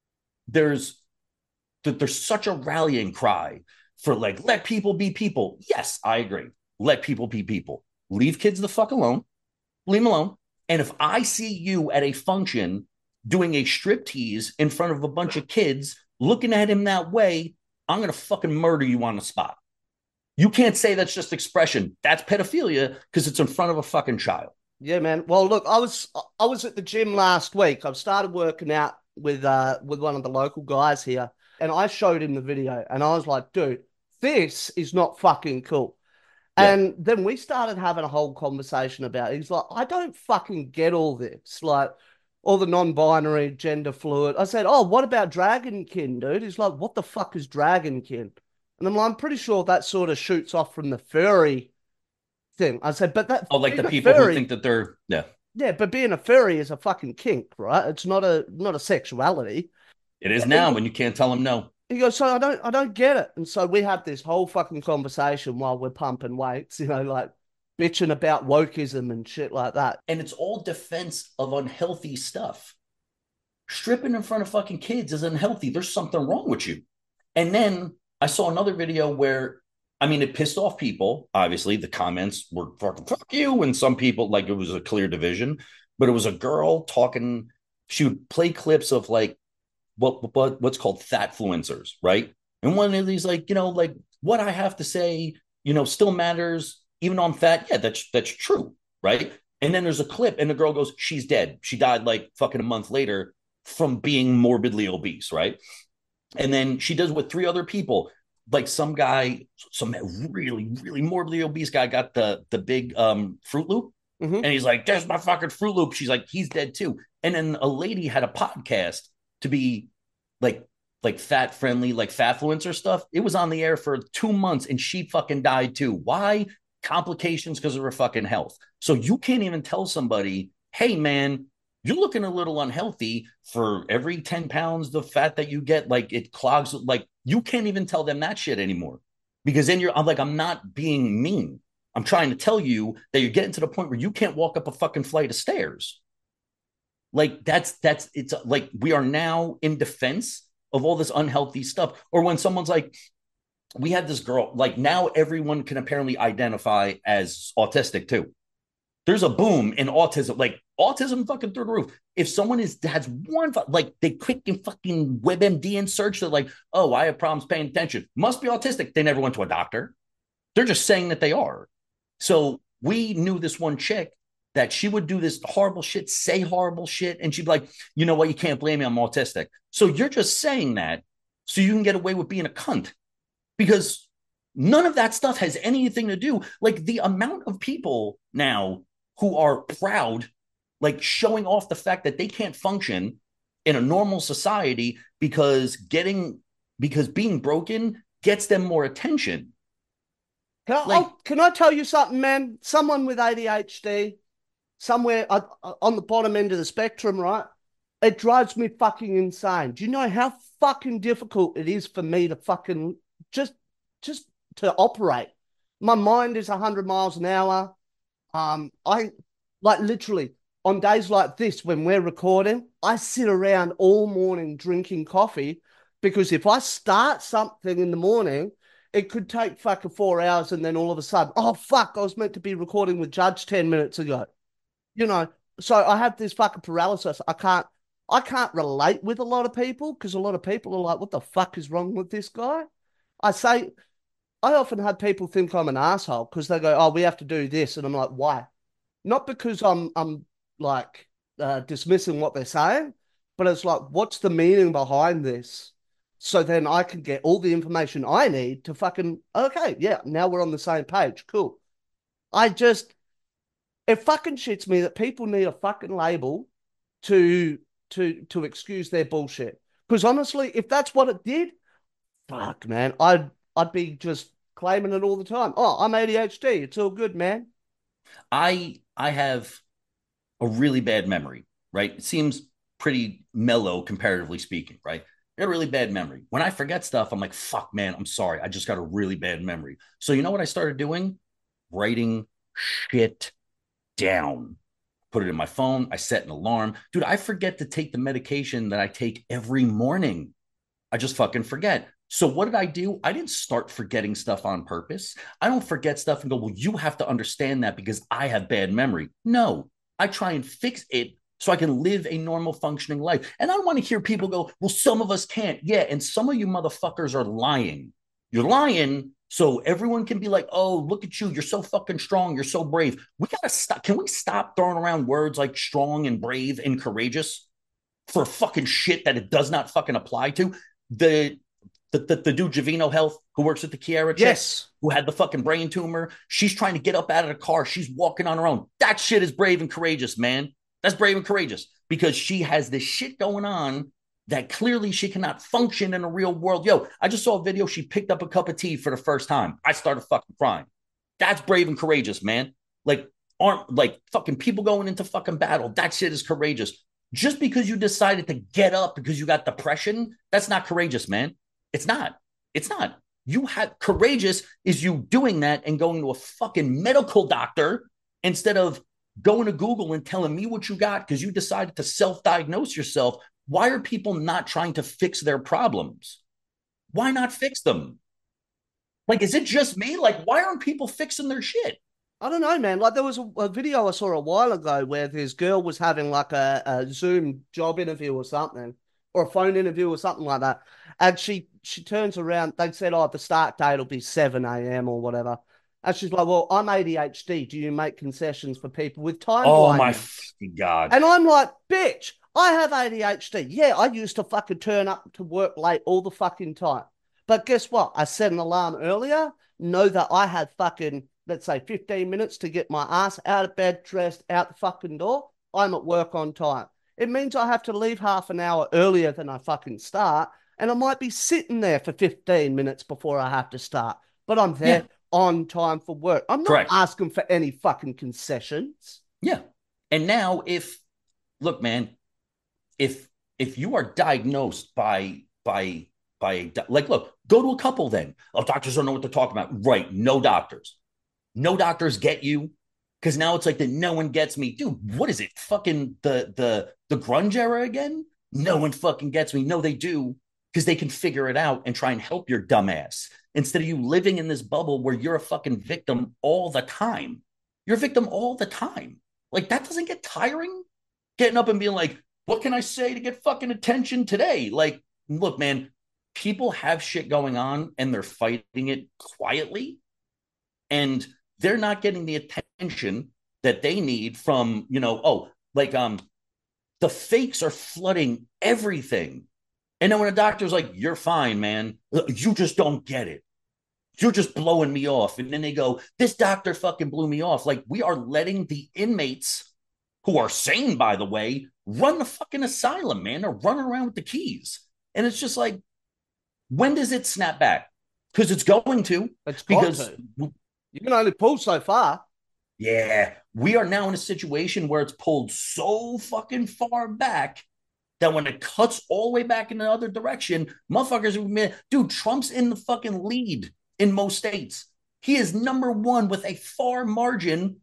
there's that there's such a rallying cry for like let people be people. Yes, I agree. Let people be people. Leave kids the fuck alone. Leave them alone. And if I see you at a function doing a striptease in front of a bunch of kids looking at him that way, I'm gonna fucking murder you on the spot. You can't say that's just expression. That's pedophilia because it's in front of a fucking child. Yeah, man. Well, look, I was I was at the gym last week. I've started working out with uh with one of the local guys here, and I showed him the video, and I was like, dude, this is not fucking cool. Yeah. And then we started having a whole conversation about it. He's like, I don't fucking get all this. Like all the non-binary, gender fluid. I said, oh, what about Dragonkin, dude? He's like, what the fuck is Dragonkin? And I'm like, I'm pretty sure that sort of shoots off from the furry thing. I said, but that Oh, like the being a people who furry, think that they're yeah. yeah, but being a furry is a fucking kink, right? It's not a not a sexuality. It is now when you can't tell them no. He goes, so I don't I don't get it. And so we had this whole fucking conversation while we're pumping weights, you know, like bitching about wokeism and shit like that. And it's all defense of unhealthy stuff. Stripping in front of fucking kids is unhealthy. There's something wrong with you. And then I saw another video where, I mean, it pissed off people. Obviously, the comments were fucking fuck you. And some people, like, it was a clear division, but it was a girl talking. She would play clips of like what, what what's called fatfluencers, right? And one of these, like, you know, like what I have to say, you know, still matters, even though I'm fat. Yeah, that's that's true, right? And then there's a clip, and the girl goes, she's dead. She died like fucking a month later from being morbidly obese, right? And then she does with three other people. Like some guy, some really, really morbidly obese guy got the the big um Fruit Loop. Mm-hmm. And he's like, there's my fucking Fruit Loop. She's like, he's dead too. And then a lady had a podcast to be like like fat friendly, like fatfluencer stuff. It was on the air for two months and she fucking died too. Why? Complications because of her fucking health. So you can't even tell somebody, hey man, you're looking a little unhealthy. For every ten pounds of fat that you get, like it clogs, like you can't even tell them that shit anymore. Because then you're I'm like, I'm not being mean. I'm trying to tell you that you're getting to the point where you can't walk up a fucking flight of stairs. Like that's that's it's like we are now in defense of all this unhealthy stuff. Or when someone's like, we had this girl, like now everyone can apparently identify as autistic too. There's a boom in autism, like autism fucking through the roof. If someone is has one, like they quick and fucking WebMD and search, they're like, oh, I have problems paying attention. Must be autistic. They never went to a doctor. They're just saying that they are. So we knew this one chick that she would do this horrible shit, say horrible shit, and she'd be like, you know what, you can't blame me, I'm autistic. So you're just saying that so you can get away with being a cunt. Because none of that stuff has anything to do. Like the amount of people now who are proud, like showing off the fact that they can't function in a normal society because getting, because being broken gets them more attention. Can I, Like, oh, can I tell you something, man? Someone with A D H D, somewhere uh, on the bottom end of the spectrum, right? It drives me fucking insane. Do you know how fucking difficult it is for me to fucking just, just to operate? My mind is a hundred miles an hour. Um, I like literally on days like this when we're recording, I sit around all morning drinking coffee because if I start something in the morning, it could take fucking four hours and then all of a sudden, oh fuck, I was meant to be recording with Judge ten minutes ago. You know, so I have this fucking paralysis. I can't I can't relate with a lot of people because a lot of people are like, what the fuck is wrong with this guy? I say I often have people think I'm an asshole because they go, oh, we have to do this. And I'm like, why? Not because I'm I'm like uh, dismissing what they're saying, but it's like, what's the meaning behind this? So then I can get all the information I need to fucking, okay, yeah, now we're on the same page. Cool. I just, it fucking shits me that people need a fucking label to to to excuse their bullshit. Because honestly, if that's what it did, fuck man, I'd I'd be just claiming it all the time. Oh, I'm A D H D. It's all good, man. I I have a really bad memory, right? It seems pretty mellow comparatively speaking, right? I got a really bad memory. When I forget stuff, I'm like, fuck, man, I'm sorry. I just got a really bad memory. So you know what I started doing? Writing shit down. Put it in my phone. I set an alarm. Dude, I forget to take the medication that I take every morning. I just fucking forget. So what did I do? I didn't start forgetting stuff on purpose. I don't forget stuff and go, well, you have to understand that because I have bad memory. No, I try and fix it so I can live a normal functioning life. And I don't want to hear people go, well, some of us can't. Yeah. And some of you motherfuckers are lying. You're lying so everyone can be like, oh, look at you. You're so fucking strong. You're so brave. We got to stop. Can we stop throwing around words like strong and brave and courageous for fucking shit that it does not fucking apply to? The the, the, the dude Javino Health who works at the Kiara chick, Yes. who had the fucking brain tumor. She's trying to get up out of the car. She's walking on her own. That shit is brave and courageous, man. That's brave and courageous because she has this shit going on that clearly she cannot function in a real world. Yo, I just saw a video. She picked up a cup of tea for the first time. I started fucking crying. That's brave and courageous, man. Like, aren't like fucking people going into fucking battle. That shit is courageous. Just because you decided to get up because you got depression, that's not courageous, man. It's not. It's not. You have courageous is you doing that and going to a fucking medical doctor instead of going to Google and telling me what you got because you decided to self-diagnose yourself. Why are people not trying to fix their problems? Why not fix them? Like, is it just me? Like, why aren't people fixing their shit? I don't know, man. Like there was a, a video I saw a while ago where this girl was having like a, a Zoom job interview or something, or a phone interview or something like that. And she she turns around, they said, oh, the start date will be seven a m or whatever. And she's like, well, I'm A D H D. Do you make concessions for people with time Oh my blindness? fucking God. And I'm like, bitch, I have A D H D. Yeah, I used to fucking turn up to work late all the fucking time. But guess what? I set an alarm earlier, know that I had fucking, let's say, fifteen minutes to get my ass out of bed, dressed, out the fucking door. I'm at work on time. It means I have to leave half an hour earlier than I fucking start. And I might be sitting there for fifteen minutes before I have to start. But I'm there Yeah, on time for work. I'm not correct. asking for any fucking concessions. Yeah. And now if look, man, if if you are diagnosed by by by like look, go to a couple then. Oh, doctors don't know what they're talking about. Right. No doctors. No doctors get you. Because now it's like that no one gets me. Dude, what is it? Fucking the the the grunge era again? No one fucking gets me. No, they do. Because they can figure it out and try and help your dumbass. Instead of you living in this bubble where you're a fucking victim all the time. You're a victim all the time. Like that doesn't get tiring. Getting up and being like, what can I say to get fucking attention today? Like, look, man, people have shit going on and they're fighting it quietly. And they're not getting the attention that they need from, you know, oh, like um the fakes are flooding everything. And then when a doctor's like, you're fine, man, you just don't get it. You're just blowing me off. And then they go, this doctor fucking blew me off. Like we are letting the inmates who are sane, by the way, run the fucking asylum, man. They're running around with the keys. And it's just like, when does it snap back? Because it's going to. It's got Because to. You can only pull so far. yeah, we are now in a situation where it's pulled so fucking far back that when it cuts all the way back in the other direction, motherfuckers, dude, Trump's in the fucking lead in most states. He is number one with a far margin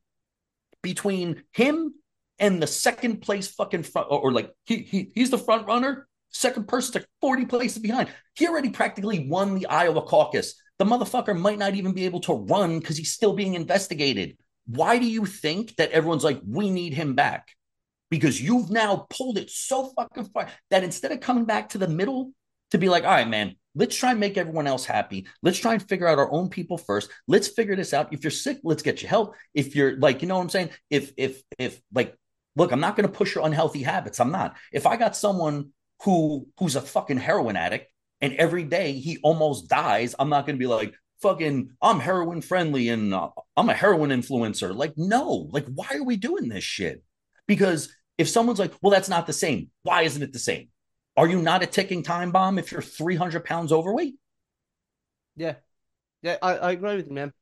between him and the second place fucking front, or, or like he, he he's the front runner. Second person's like forty places behind. He already practically won the Iowa caucus. The motherfucker might not even be able to run because he's still being investigated. Why do you think that everyone's like, we need him back? Because you've now pulled it so fucking far that instead of coming back to the middle to be like, all right, man, let's try and make everyone else happy. Let's try and figure out our own people first. Let's figure this out. If you're sick, let's get you help. If you're like, you know what I'm saying? If, if, if like, look, I'm not going to push your unhealthy habits. I'm not. If I got someone who, who's a fucking heroin addict and every day he almost dies, I'm not going to be like, fucking, I'm heroin friendly and uh, I'm a heroin influencer. Like, no, like, why are we doing this shit? Because if someone's like, well, that's not the same, why isn't it the same? Are you not a ticking time bomb if you're three hundred pounds overweight? Yeah. Yeah, I, I agree with you, man.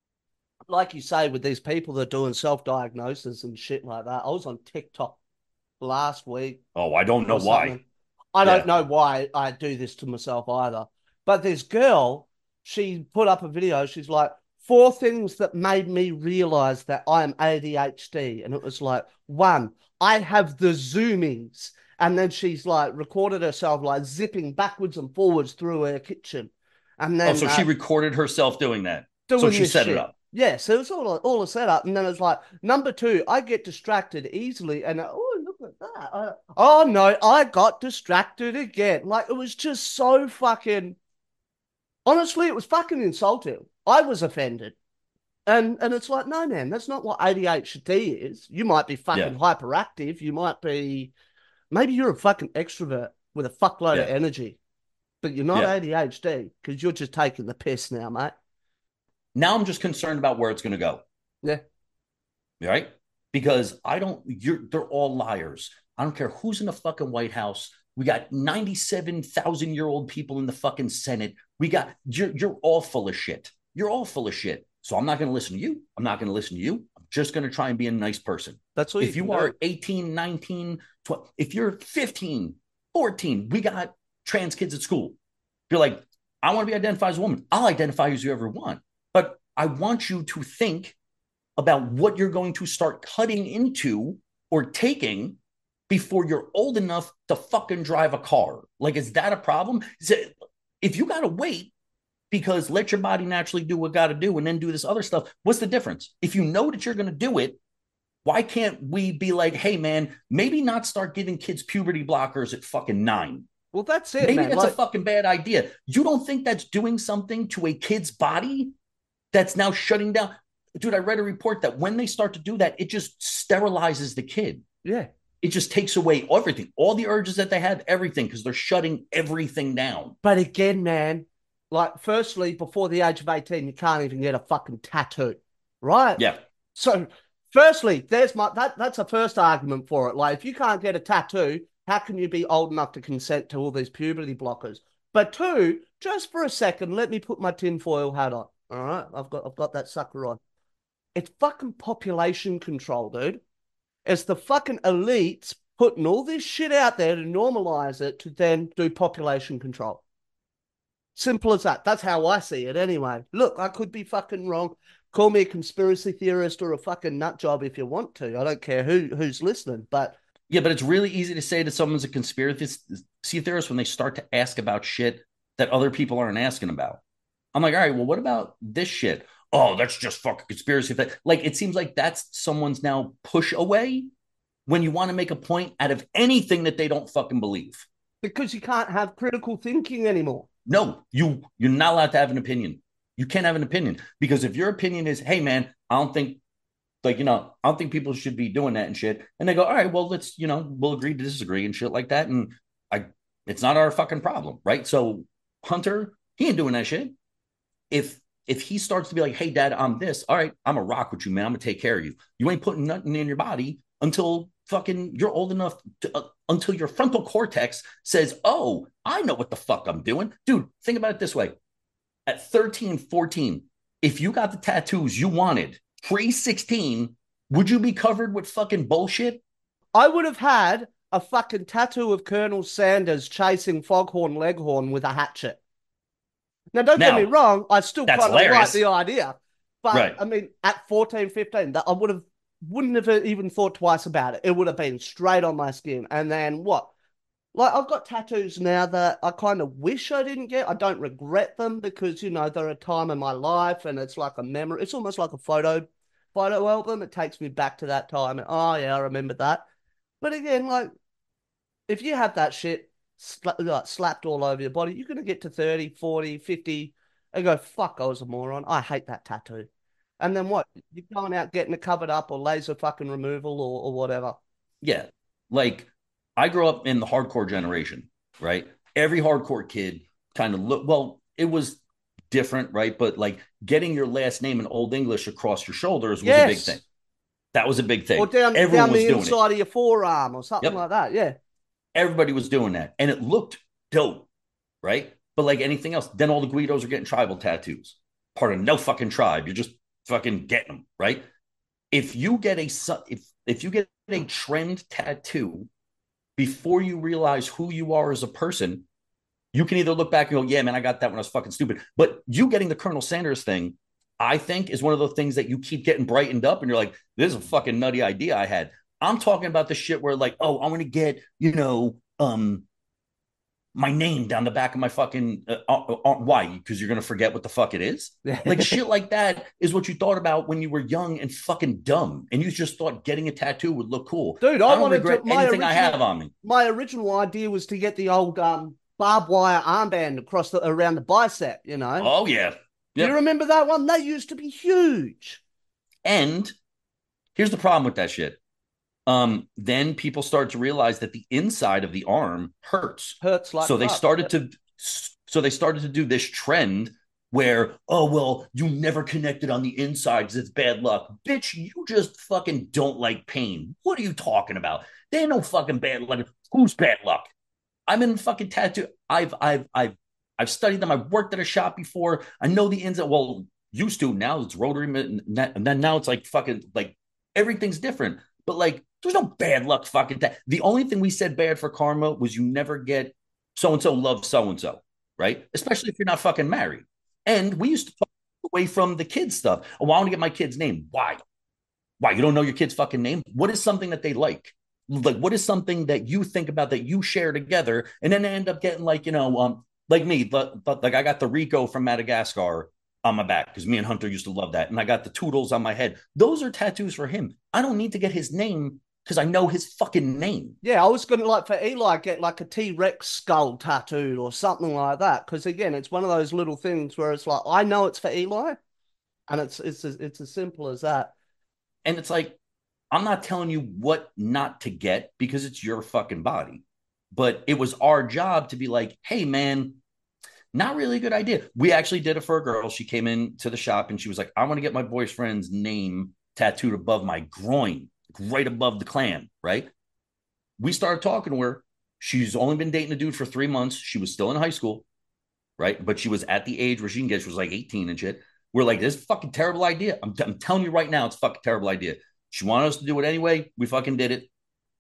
Like you say, with these people that are doing self-diagnosis and shit like that. I was on TikTok last week Oh, I don't know or why. something. I don't Yeah. know why I do this to myself either. But this girl, she put up a video. She's like, four things that made me realize that I am A D H D. And it was like, one, I have the zoomies. And then she's like recorded herself like zipping backwards and forwards through her kitchen. And Oh, then so she uh, recorded herself doing that. So doing she this set it shit. up. Yeah, so it's all all a setup, and then it's like number two, I get distracted easily, and uh, oh look at that! I, oh no, I got distracted again. Like it was just so fucking. Honestly, it was fucking insulting. I was offended, and and it's like, no, man, that's not what A D H D is. You might be Yeah. fucking hyperactive. You might be, maybe you're a fucking extrovert with a fuckload of Yeah. energy, but you're not Yeah. A D H D because you're just taking the piss now, mate. Now I'm just concerned about where it's going to go. Yeah. Right? Because I don't, you're, they're all liars. I don't care who's in the fucking White House. We got ninety-seven thousand year old people in the fucking Senate. We got, you're, you're all full of shit. You're all full of shit. So I'm not going to listen to you. I'm not going to listen to you. I'm just going to try and be a nice person. That's all you If can you do. are eighteen, nineteen, twelve, if you're fifteen, fourteen, we got trans kids at school. You're like, I want to be identified as a woman. I'll identify as you ever want. But I want you to think about what you're going to start cutting into or taking before you're old enough to fucking drive a car. Like, is that a problem? It, if you got to wait because let your body naturally do what got to do and then do this other stuff, what's the difference? If you know that you're going to do it, why can't we be like, hey, man, maybe not start giving kids puberty blockers at fucking nine? Well, that's it, Maybe man. that's a Like, fucking bad idea. You don't think that's doing something to a kid's body that's now shutting down? Dude, I read a report that when they start to do that, it just sterilizes the kid. yeah. It just takes away everything, all the urges that they have, everything, because they're shutting everything down. But again, man, like, firstly, before the age of eighteen, you can't even get a fucking tattoo, right? Yeah. So, firstly, there's my that that's a first argument for it. Like, if you can't get a tattoo, how can you be old enough to consent to all these puberty blockers? But two, just for a second, let me put my tinfoil hat on. All right, I've got I've got that sucker on. It's fucking population control, dude. It's the fucking elites putting all this shit out there to normalize it to then do population control. Simple as that. That's how I see it anyway. Look, I could be fucking wrong. Call me a conspiracy theorist or a fucking nut job if you want to. I don't care who who's listening, but Yeah, but it's really easy to say that someone's a conspiracy theorist when they start to ask about shit that other people aren't asking about. I'm like, all right, well, what about this shit? Oh, that's just fucking conspiracy. Like, it seems like that's someone's now push away when you want to make a point out of anything that they don't fucking believe. because you can't have critical thinking anymore. No, you you're not allowed to have an opinion. You can't have an opinion because if your opinion is, hey man, I don't think like you know, I don't think people should be doing that and shit. And they go, all right, well, let's you know, we'll agree to disagree and shit like that. And I, it's not our fucking problem, right? So Hunter, he ain't doing that shit. If if he starts to be like, hey dad, I'm this, all right, I'm a rock with you, man. I'm gonna take care of you. You ain't putting nothing in your body until fucking you're old enough to, uh, until your frontal cortex says, oh, I know what the fuck I'm doing. Dude, think about it this way. At thirteen, fourteen, if you got the tattoos you wanted pre sixteen, would you be covered with fucking bullshit? I would have had a fucking tattoo of Colonel Sanders chasing Foghorn Leghorn with a hatchet. Now, don't get me Now, wrong, I still that's kind of like hilarious. the idea. But Right. I mean, at fourteen, fifteen, that I would have wouldn't have even thought twice about it. It would have been straight on my skin. And then what? Like, I've got tattoos now that I kind of wish I didn't get. I don't regret them because, you know, they're a time in my life and it's like a memory. It's almost like a photo photo album. It takes me back to that time. And, oh, yeah, I remember that. But again, like, if you have that shit sla- like, slapped all over your body, you're going to get to thirty, forty, fifty, and go, fuck, I was a moron. I hate that tattoo. And then what? You're going out getting it covered up or laser fucking removal or, or whatever. Yeah. Like I grew up in the hardcore generation, right? Every hardcore kid kind of look. Well, it was different, right? But like getting your last name in Old English across your shoulders was a big thing. Yes. That was a big Or thing. down Everyone down was the doing it. inside of your forearm or something Yep. like that. Yeah. Everybody was doing that. And it looked dope, right? But like anything else, then all the Guidos are getting tribal tattoos. Part of no fucking tribe. You're just fucking getting them, right? If you get a if if you get a trend tattoo before you realize who you are as a person, you can either look back and go, yeah, man, I got that when I was fucking stupid. But you getting the Colonel Sanders thing, I think, is one of those things that you keep getting brightened up and you're like, this is a fucking nutty idea I had. I'm talking about the shit where like, oh, I'm going to get, you know, um, my name down the back of my fucking uh, uh, uh, why? Because you're gonna forget what the fuck it is. Like shit like that is what you thought about when you were young and fucking dumb, and you just thought getting a tattoo would look cool. Dude, I I don't wanted to regret my anything I original have on me. my original idea was to get the old um barbed wire armband across the around the bicep, you know. Oh yeah, Do you yep. remember that one? They used to be huge. And here's the problem with that shit. Um, then people start to realize that the inside of the arm hurts. Hurts like So they fuck. started Yep. to so they started to do this trend where, oh well, you never connected on the inside because it's bad luck. Bitch, you just fucking don't like pain. What are you talking about? There ain't no fucking bad luck. Who's bad luck? I'm in fucking tattoo. I've I've I've I've studied them. I've worked at a shop before. I know the ins. Well, used to. Now it's rotary, and then now it's like fucking like everything's different. But like, there's no bad luck fucking. Ta- the only thing we said bad for karma was you never get so and so loves so and so, right? Especially if you're not fucking married. And we used to talk away from the kids stuff. Oh, well, I want to get my kid's name. Why? Why? You don't know your kid's fucking name? What is something that they like? Like, what is something that you think about that you share together? And then they end up getting like, you know, um, like me, but, but like I got the Rico from Madagascar on my back because me and Hunter used to love that. And I got the Toodles on my head. Those are tattoos for him. I don't need to get his name because I know his fucking name. Yeah, I was gonna like for Eli get like a T Rex skull tattooed or something like that. Because again, it's one of those little things where it's like I know it's for Eli, and it's it's it's as simple as that. And it's like, I'm not telling you what not to get because it's your fucking body. But it was our job to be like, hey, man, not really a good idea. We actually did it for a girl. She came in to the shop and she was like, I want to get my boyfriend's name tattooed above my groin, right above the clan, right? We started talking to her. She's only been dating a dude for three months. She was still in high school, right? But she was at the age where she can get, she was like eighteen and shit. We're like, this is a fucking terrible idea. I'm, t- I'm telling you right now, it's a fucking terrible idea. She wanted us to do it anyway. We fucking did it.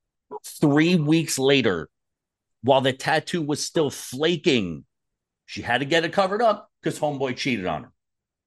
Three weeks later, while the tattoo was still flaking, she had to get it covered up because homeboy cheated on her.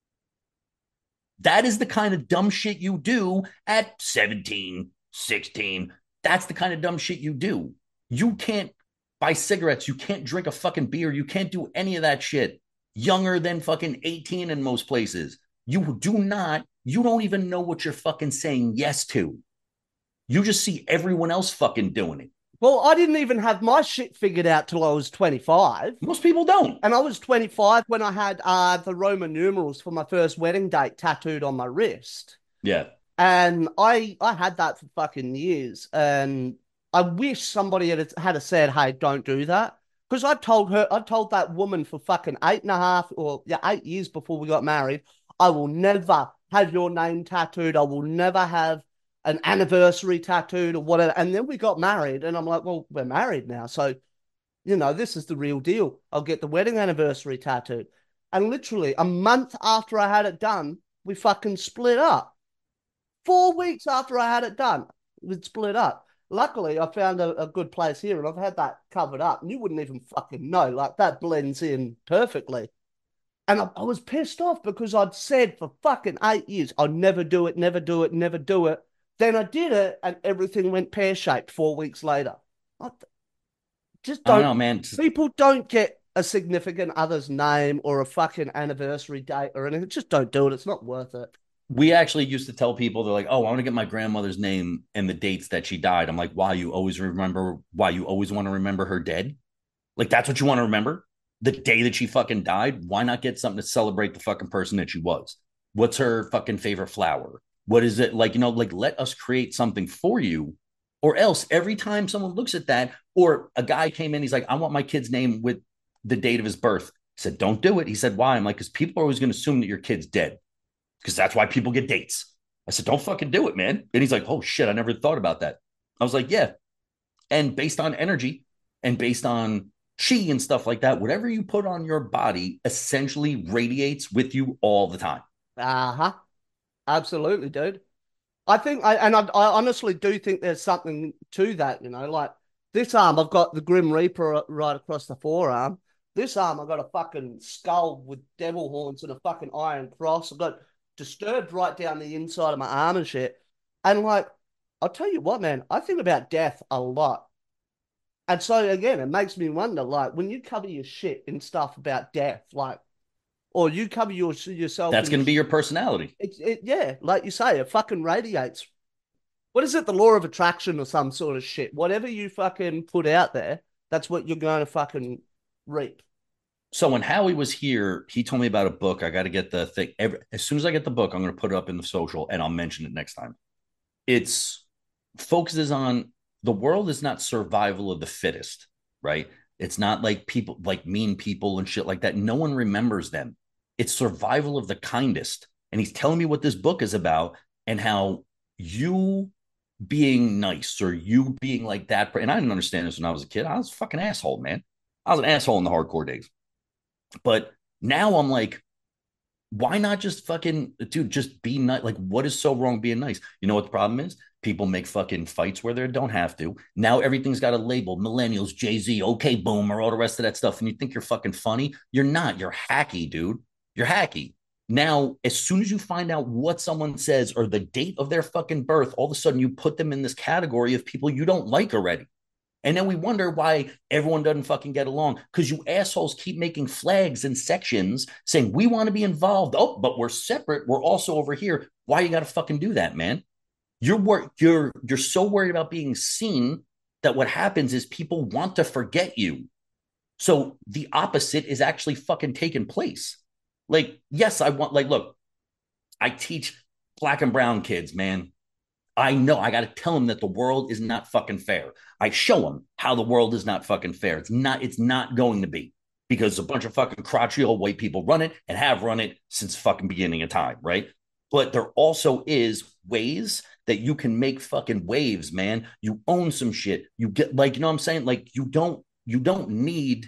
That is the kind of dumb shit you do at seventeen, sixteen. That's the kind of dumb shit you do. You can't buy cigarettes. You can't drink a fucking beer. You can't do any of that shit. Younger than fucking eighteen in most places. You do not, you don't even know what you're fucking saying yes to. You just see everyone else fucking doing it. Well, I didn't even have my shit figured out till I was twenty-five. Most people don't. And I was twenty-five when I had uh, the Roman numerals for my first wedding date tattooed on my wrist. Yeah. And I I had that for fucking years. And I wish somebody had had said, hey, don't do that. Because I told her, I told that woman for fucking eight and a half or yeah, eight years before we got married, I will never have your name tattooed. I will never have an anniversary tattooed or whatever. And then we got married, and I'm like, well, we're married now. So, you know, this is the real deal. I'll get the wedding anniversary tattooed. And literally a month after I had it done, we fucking split up. Four weeks after I had it done, we'd split up. Luckily, I found a, a good place here and I've had that covered up. And you wouldn't even fucking know. Like that blends in perfectly. And I, I was pissed off because I'd said for fucking eight years, I'll never do it, never do it, never do it. Then I did it and everything went pear shaped four weeks later. I just I don't don't, know, man. people don't get a significant other's name or a fucking anniversary date or anything. Just don't do it. It's not worth it. We actually used to tell people, they're like, oh, I want to get my grandmother's name and the dates that she died. I'm like, why you always remember, why you always want to remember her dead? Like, that's what you want to remember? The day that she fucking died? Why not get something to celebrate the fucking person that she was? What's her fucking favorite flower? What is it? Like, you know, like let us create something for you. Or else every time someone looks at that, or a guy came in, he's like, I want my kid's name with the date of his birth. He said, don't do it. He said, why? I'm like, because people are always going to assume that your kid's dead, because that's why people get dates. I said, don't fucking do it, man. And he's like, oh shit, I never thought about that. I was like, yeah. And based on energy and based on chi and stuff like that, whatever you put on your body essentially radiates with you all the time. Uh-huh. Absolutely, dude. I think I and I, I honestly do think there's something to that, you know, like this arm I've got the Grim Reaper right across the forearm. This arm I've got a fucking skull with devil horns and a fucking iron cross. I've got disturbed right down the inside of my arm and shit. And like, I'll tell you what, man, I think about death a lot. And so again, it makes me wonder, like, when you cover your shit in stuff about death, like, or you cover your yourself That's in, going to be your personality. it, it, yeah, like you say, it fucking radiates. What is it? The law of attraction or some sort of shit. Whatever you fucking put out there, that's what you're going to fucking reap. So when Howie was here, he told me about a book. I got to get the thing. Every, as soon as I get the book, I'm going to put it up in the social and I'll mention it next time. It's focuses on the world is not survival of the fittest, right? It's not like people like mean people and shit like that. No one remembers them. It's survival of the kindest. And he's telling me what this book is about and how you being nice or you being like that. And I didn't understand this when I was a kid. I was a fucking asshole, man. I was an asshole in the hardcore days. But now I'm like, why not just fucking, dude, just be nice? Like, what is so wrong being nice? You know what the problem is? People make fucking fights where they don't have to. Now everything's got a label, millennials, Jay-Z, okay, boomer, all the rest of that stuff. And you think you're fucking funny? You're not. You're hacky, dude. You're hacky. Now, as soon as you find out what someone says or the date of their fucking birth, all of a sudden you put them in this category of people you don't like already. And then we wonder why everyone doesn't fucking get along, because you assholes keep making flags and sections saying we want to be involved. Oh, but we're separate. We're also over here. Why you got to fucking do that, man? You're wor- you're you're so worried about being seen that what happens is people want to forget you. So the opposite is actually fucking taking place. Like, yes, I want, like, look, I teach black and brown kids, man. I know I got to tell them that the world is not fucking fair. I show them how the world is not fucking fair. It's not, it's not going to be, because a bunch of fucking crotchety old white people run it and have run it since fucking beginning of time, right? But there also is ways that you can make fucking waves, man. You own some shit. You get, like, you know what I'm saying? Like, you don't, you don't need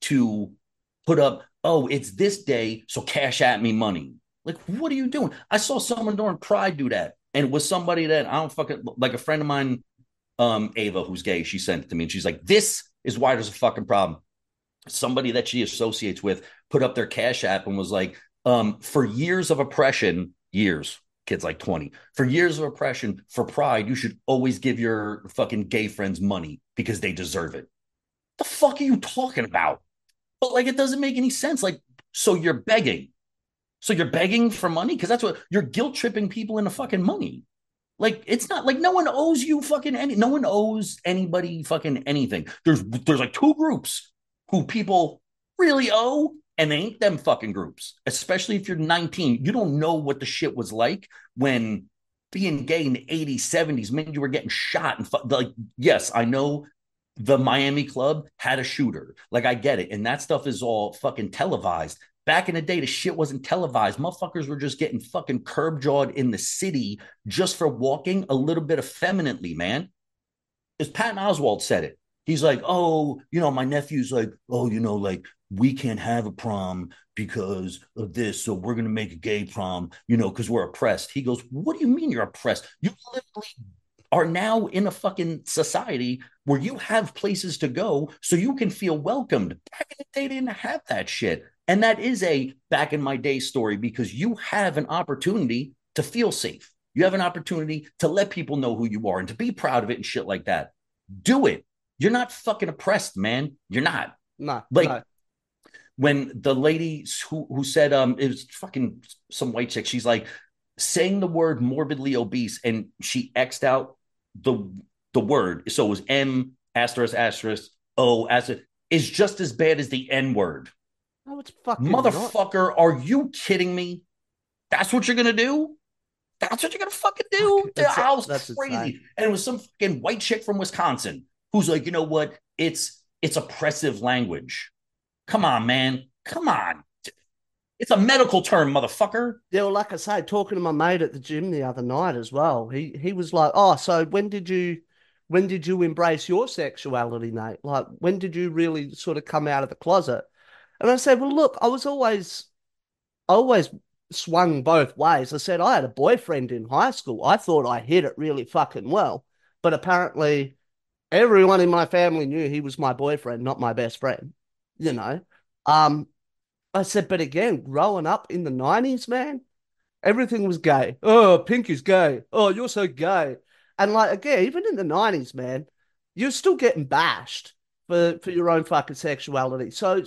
to put up, oh, it's this day, so cash at me money. Like, what are you doing? I saw someone during Pride do that. And it was somebody that I don't fucking, like a friend of mine, um, Ava, who's gay, she sent it to me and she's like, this is why there's a fucking problem. Somebody that she associates with put up their Cash App and was like, um, for years of oppression, years, kids like twenty, for years of oppression, for Pride, you should always give your fucking gay friends money because they deserve it. The fuck are you talking about? But like, it doesn't make any sense. Like, so you're begging. So you're begging for money? Because that's what you're guilt tripping people into fucking money. Like, it's not like no one owes you fucking any, no one owes anybody fucking anything. There's there's like two groups who people really owe, and they ain't them fucking groups. Especially if you're nineteen. You don't know what the shit was like when being gay in the eighties, seventies meant you were getting shot. And fu- like, yes, I know the Miami club had a shooter. Like, I get it. And that stuff is all fucking televised. Back in the day, the shit wasn't televised. Motherfuckers were just getting fucking curb jawed in the city just for walking a little bit effeminately, man. As Patton Oswalt said it. He's like, oh, you know, my nephew's like, oh, you know, like, we can't have a prom because of this. So we're going to make a gay prom, you know, because we're oppressed. He goes, what do you mean you're oppressed? You literally are now in a fucking society where you have places to go so you can feel welcomed. Back in the day, they didn't have that shit. And that is a back in my day story, because you have an opportunity to feel safe. You have an opportunity to let people know who you are and to be proud of it and shit like that. Do it. You're not fucking oppressed, man. You're not. No, Like, no. when the lady who, who said, um, it was fucking some white chick, she's like saying the word morbidly obese, and she X'd out the the word. So it was M asterisk asterisk O asterisk, is just as bad as the N word. No, it's fucking not. Motherfucker, are you kidding me? That's what you're gonna do? That's what you're gonna fucking Fuck, do? it's, I was that's insane. crazy. And it was some fucking white chick from Wisconsin who's like, you know what? It's it's oppressive language. Come on, man. Come on. It's a medical term, motherfucker. Yeah, well, like I say, talking to my mate at the gym the other night as well, he he was like, "Oh, so when did you when did you embrace your sexuality, mate? Like, when did you really sort of come out of the closet?" And I said, "Well, look, I was always I always swung both ways. I said I had a boyfriend in high school. I thought I hit it really fucking well, but apparently everyone in my family knew he was my boyfriend, not my best friend, you know." Um, I said, but again, growing up in the nineties, man, everything was gay. Oh, Pink is gay. Oh, you're so gay. And like again, even in the nineties, man, you're still getting bashed for for your own fucking sexuality. So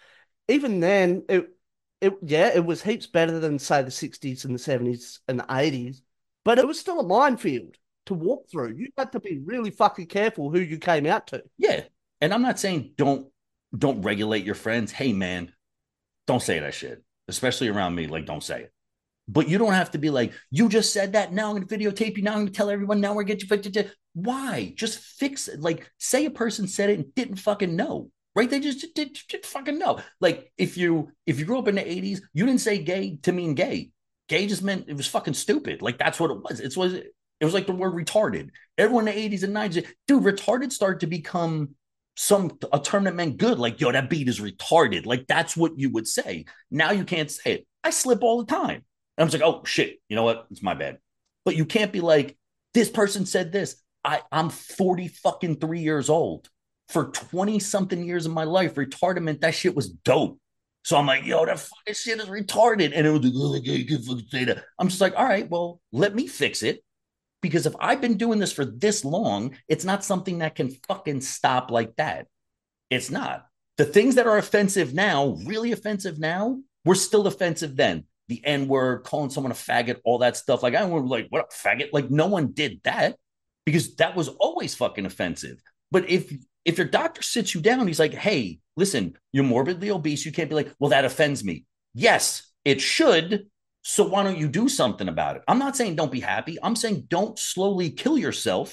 even then, it it yeah, it was heaps better than say the sixties and the seventies and the eighties, but it was still a minefield to walk through. You had to be really fucking careful who you came out to. Yeah. And I'm not saying don't don't regulate your friends. Hey man, don't say that shit. Especially around me. Like, don't say it. But you don't have to be like, you just said that. Now I'm going to videotape you. Now I'm going to tell everyone. Now we're going to get you. Why? Just fix it. Like, say a person said it and didn't fucking know. Right? They just didn't, didn't fucking know. Like, if you if you grew up in the eighties, you didn't say gay to mean gay. Gay just meant it was fucking stupid. Like, that's what it was. It was it was like the word retarded. Everyone in the eighties and nineties, dude, retarded started to become some a term that meant good. Like, yo, that beat is retarded. Like, that's what you would say. Now you can't say it. I slip all the time. And I was like, oh shit, you know what? It's my bad. But you can't be like, this person said this. I, I'm forty fucking three years old. For twenty something years of my life, retardament, that shit was dope. So I'm like, yo, that fucking shit is retarded. And it was like, oh, you can fucking say that. I'm just like, all right, well, let me fix it. Because if I've been doing this for this long, it's not something that can fucking stop like that. It's not. The things that are offensive now, really offensive now, were still offensive then. The N word, calling someone a faggot, all that stuff. Like, I was like, what a faggot? Like, no one did that because that was always fucking offensive. But if if your doctor sits you down, he's like, hey, listen, you're morbidly obese. You can't be like, well, that offends me. Yes, it should. So why don't you do something about it? I'm not saying don't be happy. I'm saying don't slowly kill yourself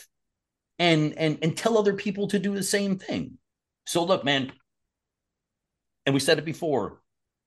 and and and tell other people to do the same thing. So look, man, and we said it before,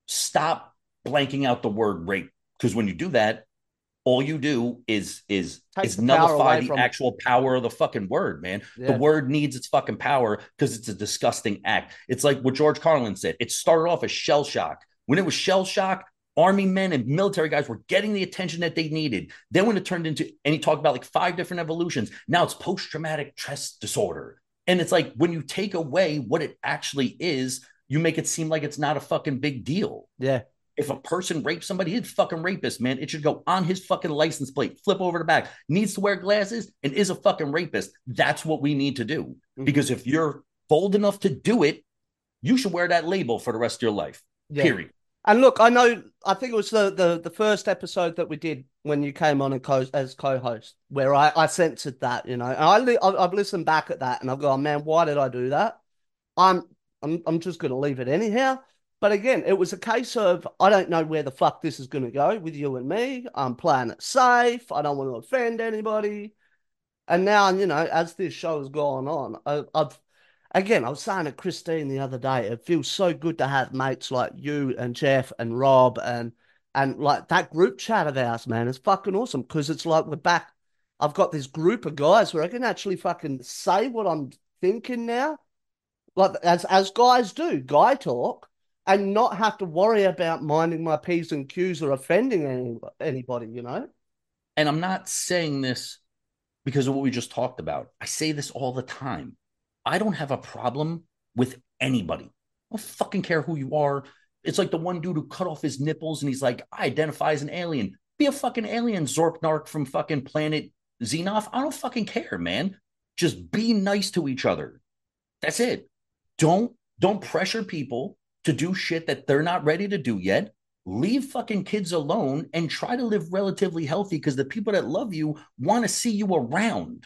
stop blanking out the word rape. Because when you do that, all you do is is Takes is the power nullify away the from actual power of the fucking word, man. The yeah. word needs its fucking power because it's a disgusting act. It's like what George Carlin said. It started off as shell shock. When it was shell shock, army men and military guys were getting the attention that they needed. Then when it turned into, and he talked about like five different evolutions, now it's post-traumatic stress disorder. And it's like when you take away what it actually is, you make it seem like it's not a fucking big deal. Yeah. If a person rapes somebody, it's fucking rapist, man. It should go on his fucking license plate, flip over the back, needs to wear glasses, and is a fucking rapist. That's what we need to do. Mm-hmm. Because if you're bold enough to do it, you should wear that label for the rest of your life. Yeah. Period. And look, I know, I think it was the, the, the first episode that we did when you came on and co- as co-host, where I, I censored that, you know, and I li- I've listened back at that and I've gone, man, why did I do that? I'm, I'm, I'm just going to leave it anyhow. But again, it was a case of, I don't know where the fuck this is going to go with you and me. I'm playing it safe. I don't want to offend anybody. And now, you know, as this show has gone on, I, I've, again, I was saying to Christine the other day, it feels so good to have mates like you and Jeff and Rob and, and like that group chat of ours, man. It's fucking awesome because it's like we're back. I've got this group of guys where I can actually fucking say what I'm thinking now. Like as, as guys do, guy talk. And not have to worry about minding my P's and Q's or offending any, anybody, you know? And I'm not saying this because of what we just talked about. I say this all the time. I don't have a problem with anybody. I don't fucking care who you are. It's like the one dude who cut off his nipples and he's like, I identify as an alien. Be a fucking alien, Zorknark from fucking planet Xenoth. I don't fucking care, man. Just be nice to each other. That's it. Don't, don't pressure people to do shit that they're not ready to do yet. Leave fucking kids alone and try to live relatively healthy because the people that love you want to see you around.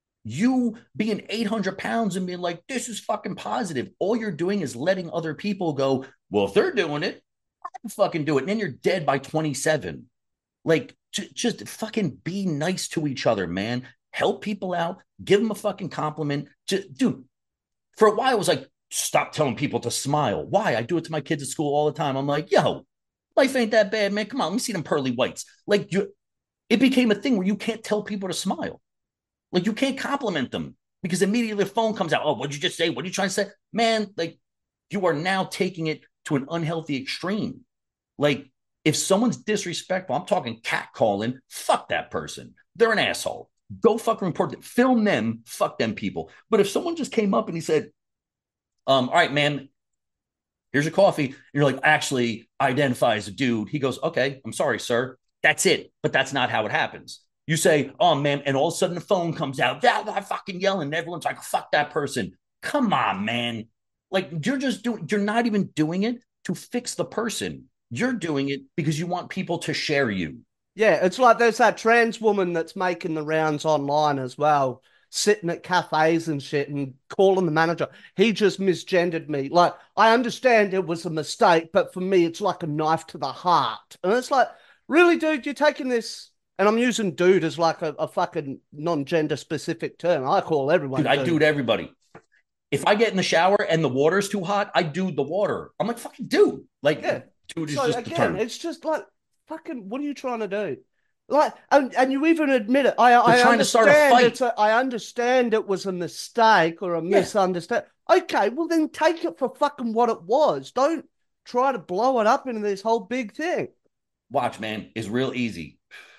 You being eight hundred pounds and being like, this is fucking positive. All you're doing is letting other people go, well, if they're doing it, I can fucking do it. And then you're dead by twenty-seven. Like, j- just fucking be nice to each other, man. Help people out. Give them a fucking compliment. Just, dude, for a while, it was like, stop telling people to smile. Why? I do it to my kids at school all the time. I'm like, yo, life ain't that bad, man. Come on, let me see them pearly whites. Like you, it became a thing where you can't tell people to smile. Like you can't compliment them because immediately the phone comes out. Oh, what'd you just say? What are you trying to say? Man, like you are now taking it to an unhealthy extreme. Like if someone's disrespectful, I'm talking catcalling, fuck that person. They're an asshole. Go fucking report them. Film them, fuck them people. But if someone just came up and he said, um, all right, man, here's your coffee. And you're like, actually, I identify as a dude. He goes, okay, I'm sorry, sir. That's it. But that's not how it happens. You say, oh, man, and all of a sudden the phone comes out. Yeah, I'm fucking yelling. And everyone's like, fuck that person. Come on, man. Like, you're just doing, you're not even doing it to fix the person. You're doing it because you want people to share you. Yeah, it's like there's that trans woman that's making the rounds online as well, sitting at cafes and shit and calling the manager. He just misgendered me. Like, I understand it was a mistake, but for me, it's like a knife to the heart. And it's like, really, dude, you're taking this. And I'm using dude as like a, a fucking non gender specific term. I call everyone Dude, I dude. do to everybody. If I get in the shower and the water's too hot, I do the water. I'm like, fucking dude. Like, Yeah. dude is So just the again, term. it's just like, fucking, what are you trying to do? Like, and, and you even admit it. I They're I trying to start a understand fight. it's a, I understand it was a mistake or a Yeah. misunderstanding. Okay, well then take it for fucking what it was. Don't try to blow it up into this whole big thing. Watch, man, is real easy.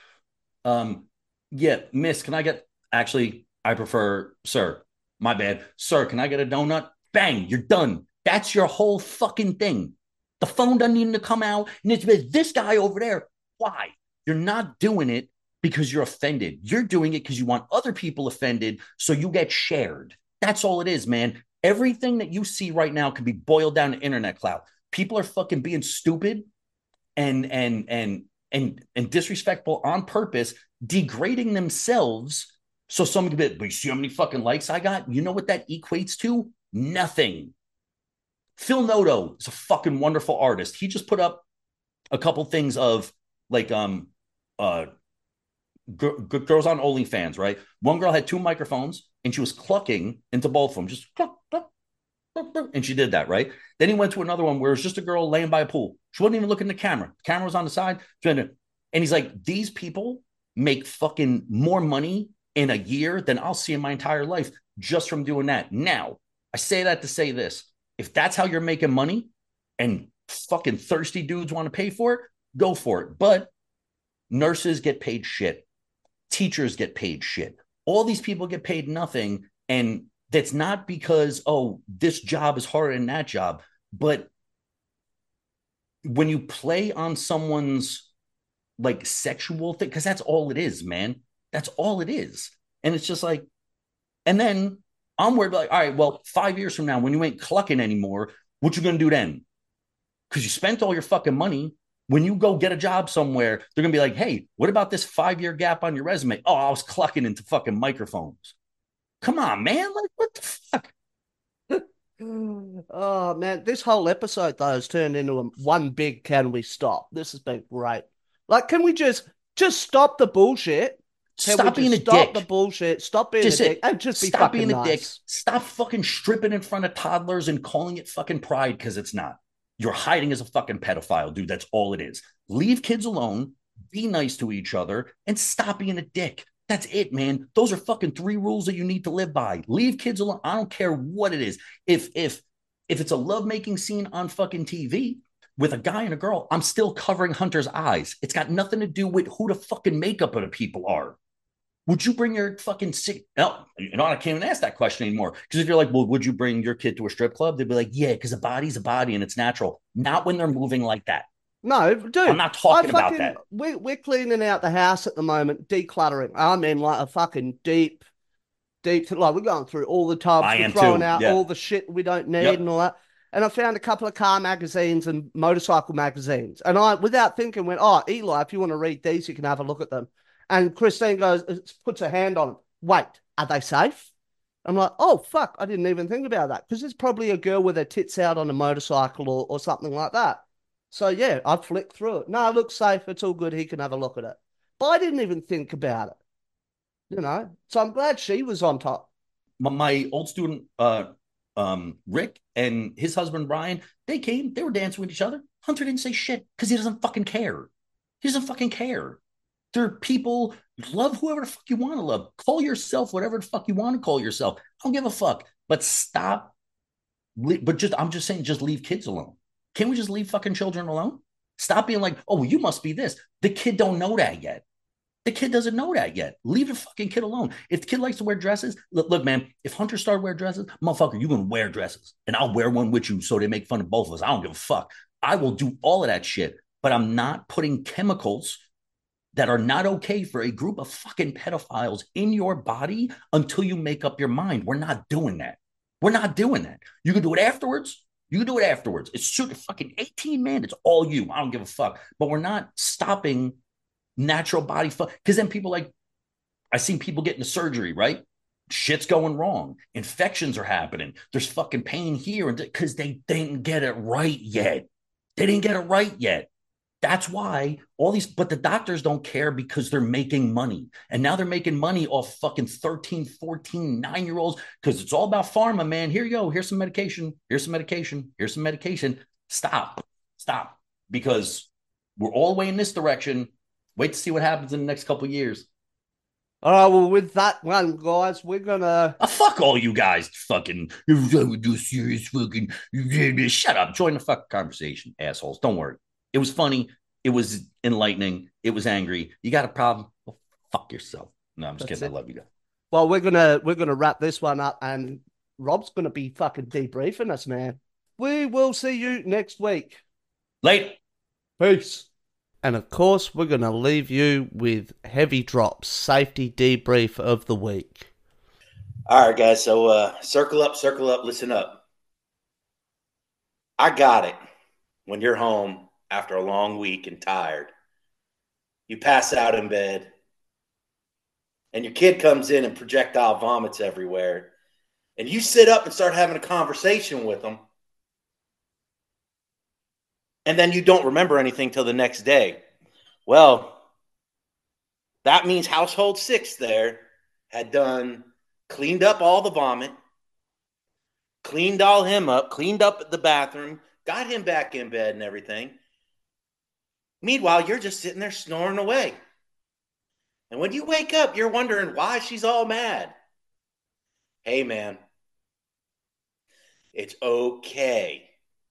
Um, yeah, miss, can I get actually I prefer sir. My bad. Sir, can I get a donut? Bang, you're done. That's your whole fucking thing. The phone doesn't need to come out and it's this guy over there. Why? You're not doing it because you're offended. You're doing it because you want other people offended so you get shared. That's all it is, man. Everything that you see right now can be boiled down to internet clout. People are fucking being stupid and and and and and disrespectful on purpose, degrading themselves. So someone could be, but you see how many fucking likes I got? You know what that equates to? Nothing. Phil Noto is a fucking wonderful artist. He just put up a couple things of like um uh g- g- girls on OnlyFans, right? One girl had two microphones and she was clucking into both of them, just cluck, cluck, and she did that, right? Then he went to another one where it was just a girl laying by a pool. She wasn't even looking at the camera. The camera was on the side. And he's like, these people make fucking more money in a year than I'll see in my entire life just from doing that. Now, I say that to say this. If that's how you're making money and fucking thirsty dudes want to pay for it, go for it. But nurses get paid shit. Teachers get paid shit. All these people get paid nothing. And that's not because, oh, this job is harder than that job. But when you play on someone's like sexual thing, because that's all it is, man. That's all it is. And it's just like, and then I'm worried, like, all right, well, five years from now, when you ain't clucking anymore, what you gonna do then? Because you spent all your fucking money. When you go get a job somewhere, they're gonna be like, hey, what about this five-year gap on your resume? Oh, I was clucking into fucking microphones. Come on, man. Like, what the fuck? Oh man, this whole episode though has turned into a, one big can we stop? This has been great. Like, can we just just stop the bullshit? Can we Stop being just a stop the dick. bullshit? Stop being a Just dick it. and just be Stop fucking being a dick. nice. Stop fucking stripping in front of toddlers and calling it fucking pride because it's not. You're hiding as a fucking pedophile, dude. That's all it is. Leave kids alone, be nice to each other, and stop being a dick. That's it, man. Those are fucking three rules that you need to live by. Leave kids alone. I don't care what it is. If if if it's a lovemaking scene on fucking T V with a guy and a girl, I'm still covering Hunter's eyes. It's got nothing to do with who the fucking makeup of the people are. Would you bring your fucking sick? No, you know, I can't even ask that question anymore. Because if you're like, well, would you bring your kid to a strip club? They'd be like, yeah, because a body's a body and it's natural. Not when they're moving like that. No, I'm dude, not I talking about fucking that. we we're cleaning out the house at the moment, decluttering. I mean, like a fucking deep, deep. Like we're going through all the tubs, I we're am throwing too. out Yeah. all the shit we don't need and Yep. all that. And I found a couple of car magazines and motorcycle magazines. And I, without thinking, went, "Oh, Eli, if you want to read these, you can have a look at them." And Christine goes, puts her hand on them. Wait, are they safe? I'm like, oh fuck, I didn't even think about that because there's probably a girl with her tits out on a motorcycle or, or something like that. So yeah, I flicked through it. No, it looks safe. It's all good. He can have a look at it. But I didn't even think about it, you know. So I'm glad she was on top. My, my old student, uh, um, Rick and his husband, Brian, they came, they were dancing with each other. Hunter didn't say shit because he doesn't fucking care. He doesn't fucking care. There are people, love whoever the fuck you want to love. Call yourself whatever the fuck you want to call yourself. I don't give a fuck. But stop. But just, I'm just saying, just leave kids alone. Can't we just leave fucking children alone? Stop being like, oh, you must be this. The kid don't know that yet. The kid doesn't know that yet. Leave the fucking kid alone. If the kid likes to wear dresses, look, look, man, if Hunter started wearing dresses, motherfucker, you're going to wear dresses. And I'll wear one with you so they make fun of both of us. I don't give a fuck. I will do all of that shit. But I'm not putting chemicals that are not okay for a group of fucking pedophiles in your body until you make up your mind. We're not doing that. We're not doing that. You can do it afterwards. You can do it afterwards. It's shoot fucking eighteen, man. It's all you. I don't give a fuck. But we're not stopping natural body fuck. Because then people like, I seen people getting the surgery, right? Shit's going wrong. Infections are happening. There's fucking pain here because they didn't get it right yet. They didn't get it right yet. That's why all these, but the doctors don't care because they're making money. And now they're making money off fucking thirteen, fourteen, nine year olds because it's all about pharma, man. Here you go. Here's some medication. Here's some medication. Here's some medication. Stop. Stop. Because we're all the way in this direction. Wait to see what happens in the next couple of years. All right, well, with that one, guys, we're gonna oh, fuck all you guys. Fucking do serious fucking shut up. Join the fucking conversation, assholes. Don't worry. It was funny. It was enlightening. It was angry. You got a problem? Well, fuck yourself. No, I'm just That's kidding. It. I love you guys. Well, we're gonna we're gonna wrap this one up, and Rob's gonna be fucking debriefing us, man. We will see you next week. Late. Peace. And of course, we're gonna leave you with Heavy Drops safety debrief of the week. All right, guys. So uh, circle up, circle up. Listen up. I got it. When you're home after a long week and tired, you pass out in bed, and your kid comes in and projectile vomits everywhere, and you sit up and start having a conversation with them, and then you don't remember anything till the next day. Well, that means household six there had done, cleaned up all the vomit, cleaned all him up, cleaned up the bathroom, got him back in bed and everything. Meanwhile, you're just sitting there snoring away. And when you wake up, you're wondering why she's all mad. Hey, man, it's okay.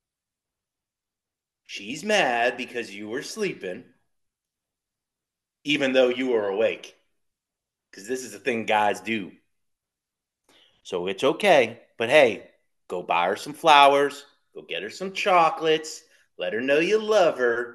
She's mad because you were sleeping, even though you were awake. Because this is the thing guys do. So it's okay. But hey, go buy her some flowers. Go get her some chocolates. Let her know you love her.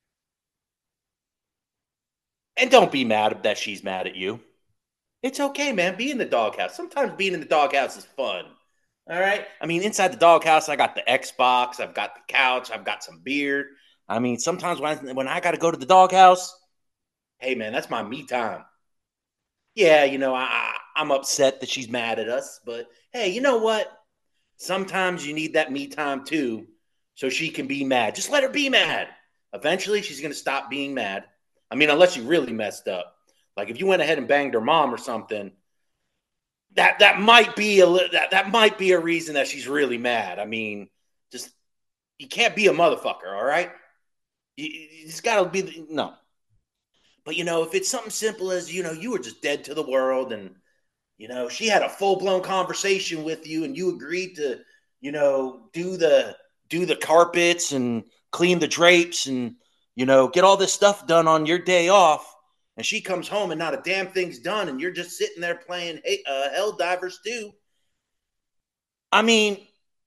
And don't be mad that she's mad at you. It's okay, man. Be in the doghouse. Sometimes being in the doghouse is fun. All right? I mean, inside the doghouse, I got the Xbox. I've got the couch. I've got some beer. I mean, sometimes when I, when I got to go to the doghouse, hey, man, that's my me time. Yeah, you know, I, I'm upset that she's mad at us. But, hey, you know what? Sometimes you need that me time, too, so she can be mad. Just let her be mad. Eventually, she's going to stop being mad. I mean, unless you really messed up. Like, if you went ahead and banged her mom or something, that that might be a that, that might be a reason that she's really mad. I mean, just you can't be a motherfucker, all right? You, you just got to be the, no. But, you know, if it's something simple as, you know, you were just dead to the world and, you know, she had a full-blown conversation with you and you agreed to, you know, do the do the carpets and clean the drapes and, you know, get all this stuff done on your day off, and she comes home and not a damn thing's done, and you're just sitting there playing hey, uh, Helldivers two. I mean,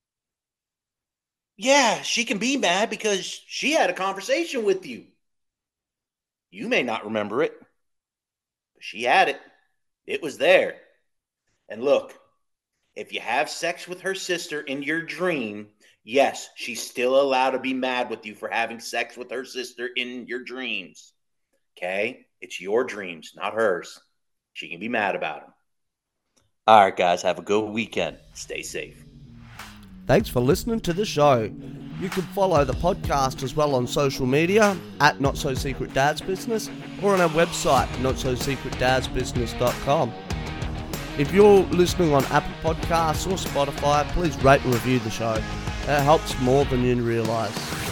yeah, she can be mad because she had a conversation with you. You may not remember it, but she had it. It was there. And look, if you have sex with her sister in your dream, yes, she's still allowed to be mad with you for having sex with her sister in your dreams. Okay? It's your dreams, not hers. She can be mad about them. All right, guys, have a good weekend. Stay safe. Thanks for listening to the show. You can follow the podcast as well on social media at Not So Secret Dad's Business or on our website, not so secret dads business dot com. If you're listening on Apple Podcasts or Spotify, please rate and review the show. It helps more than you realise.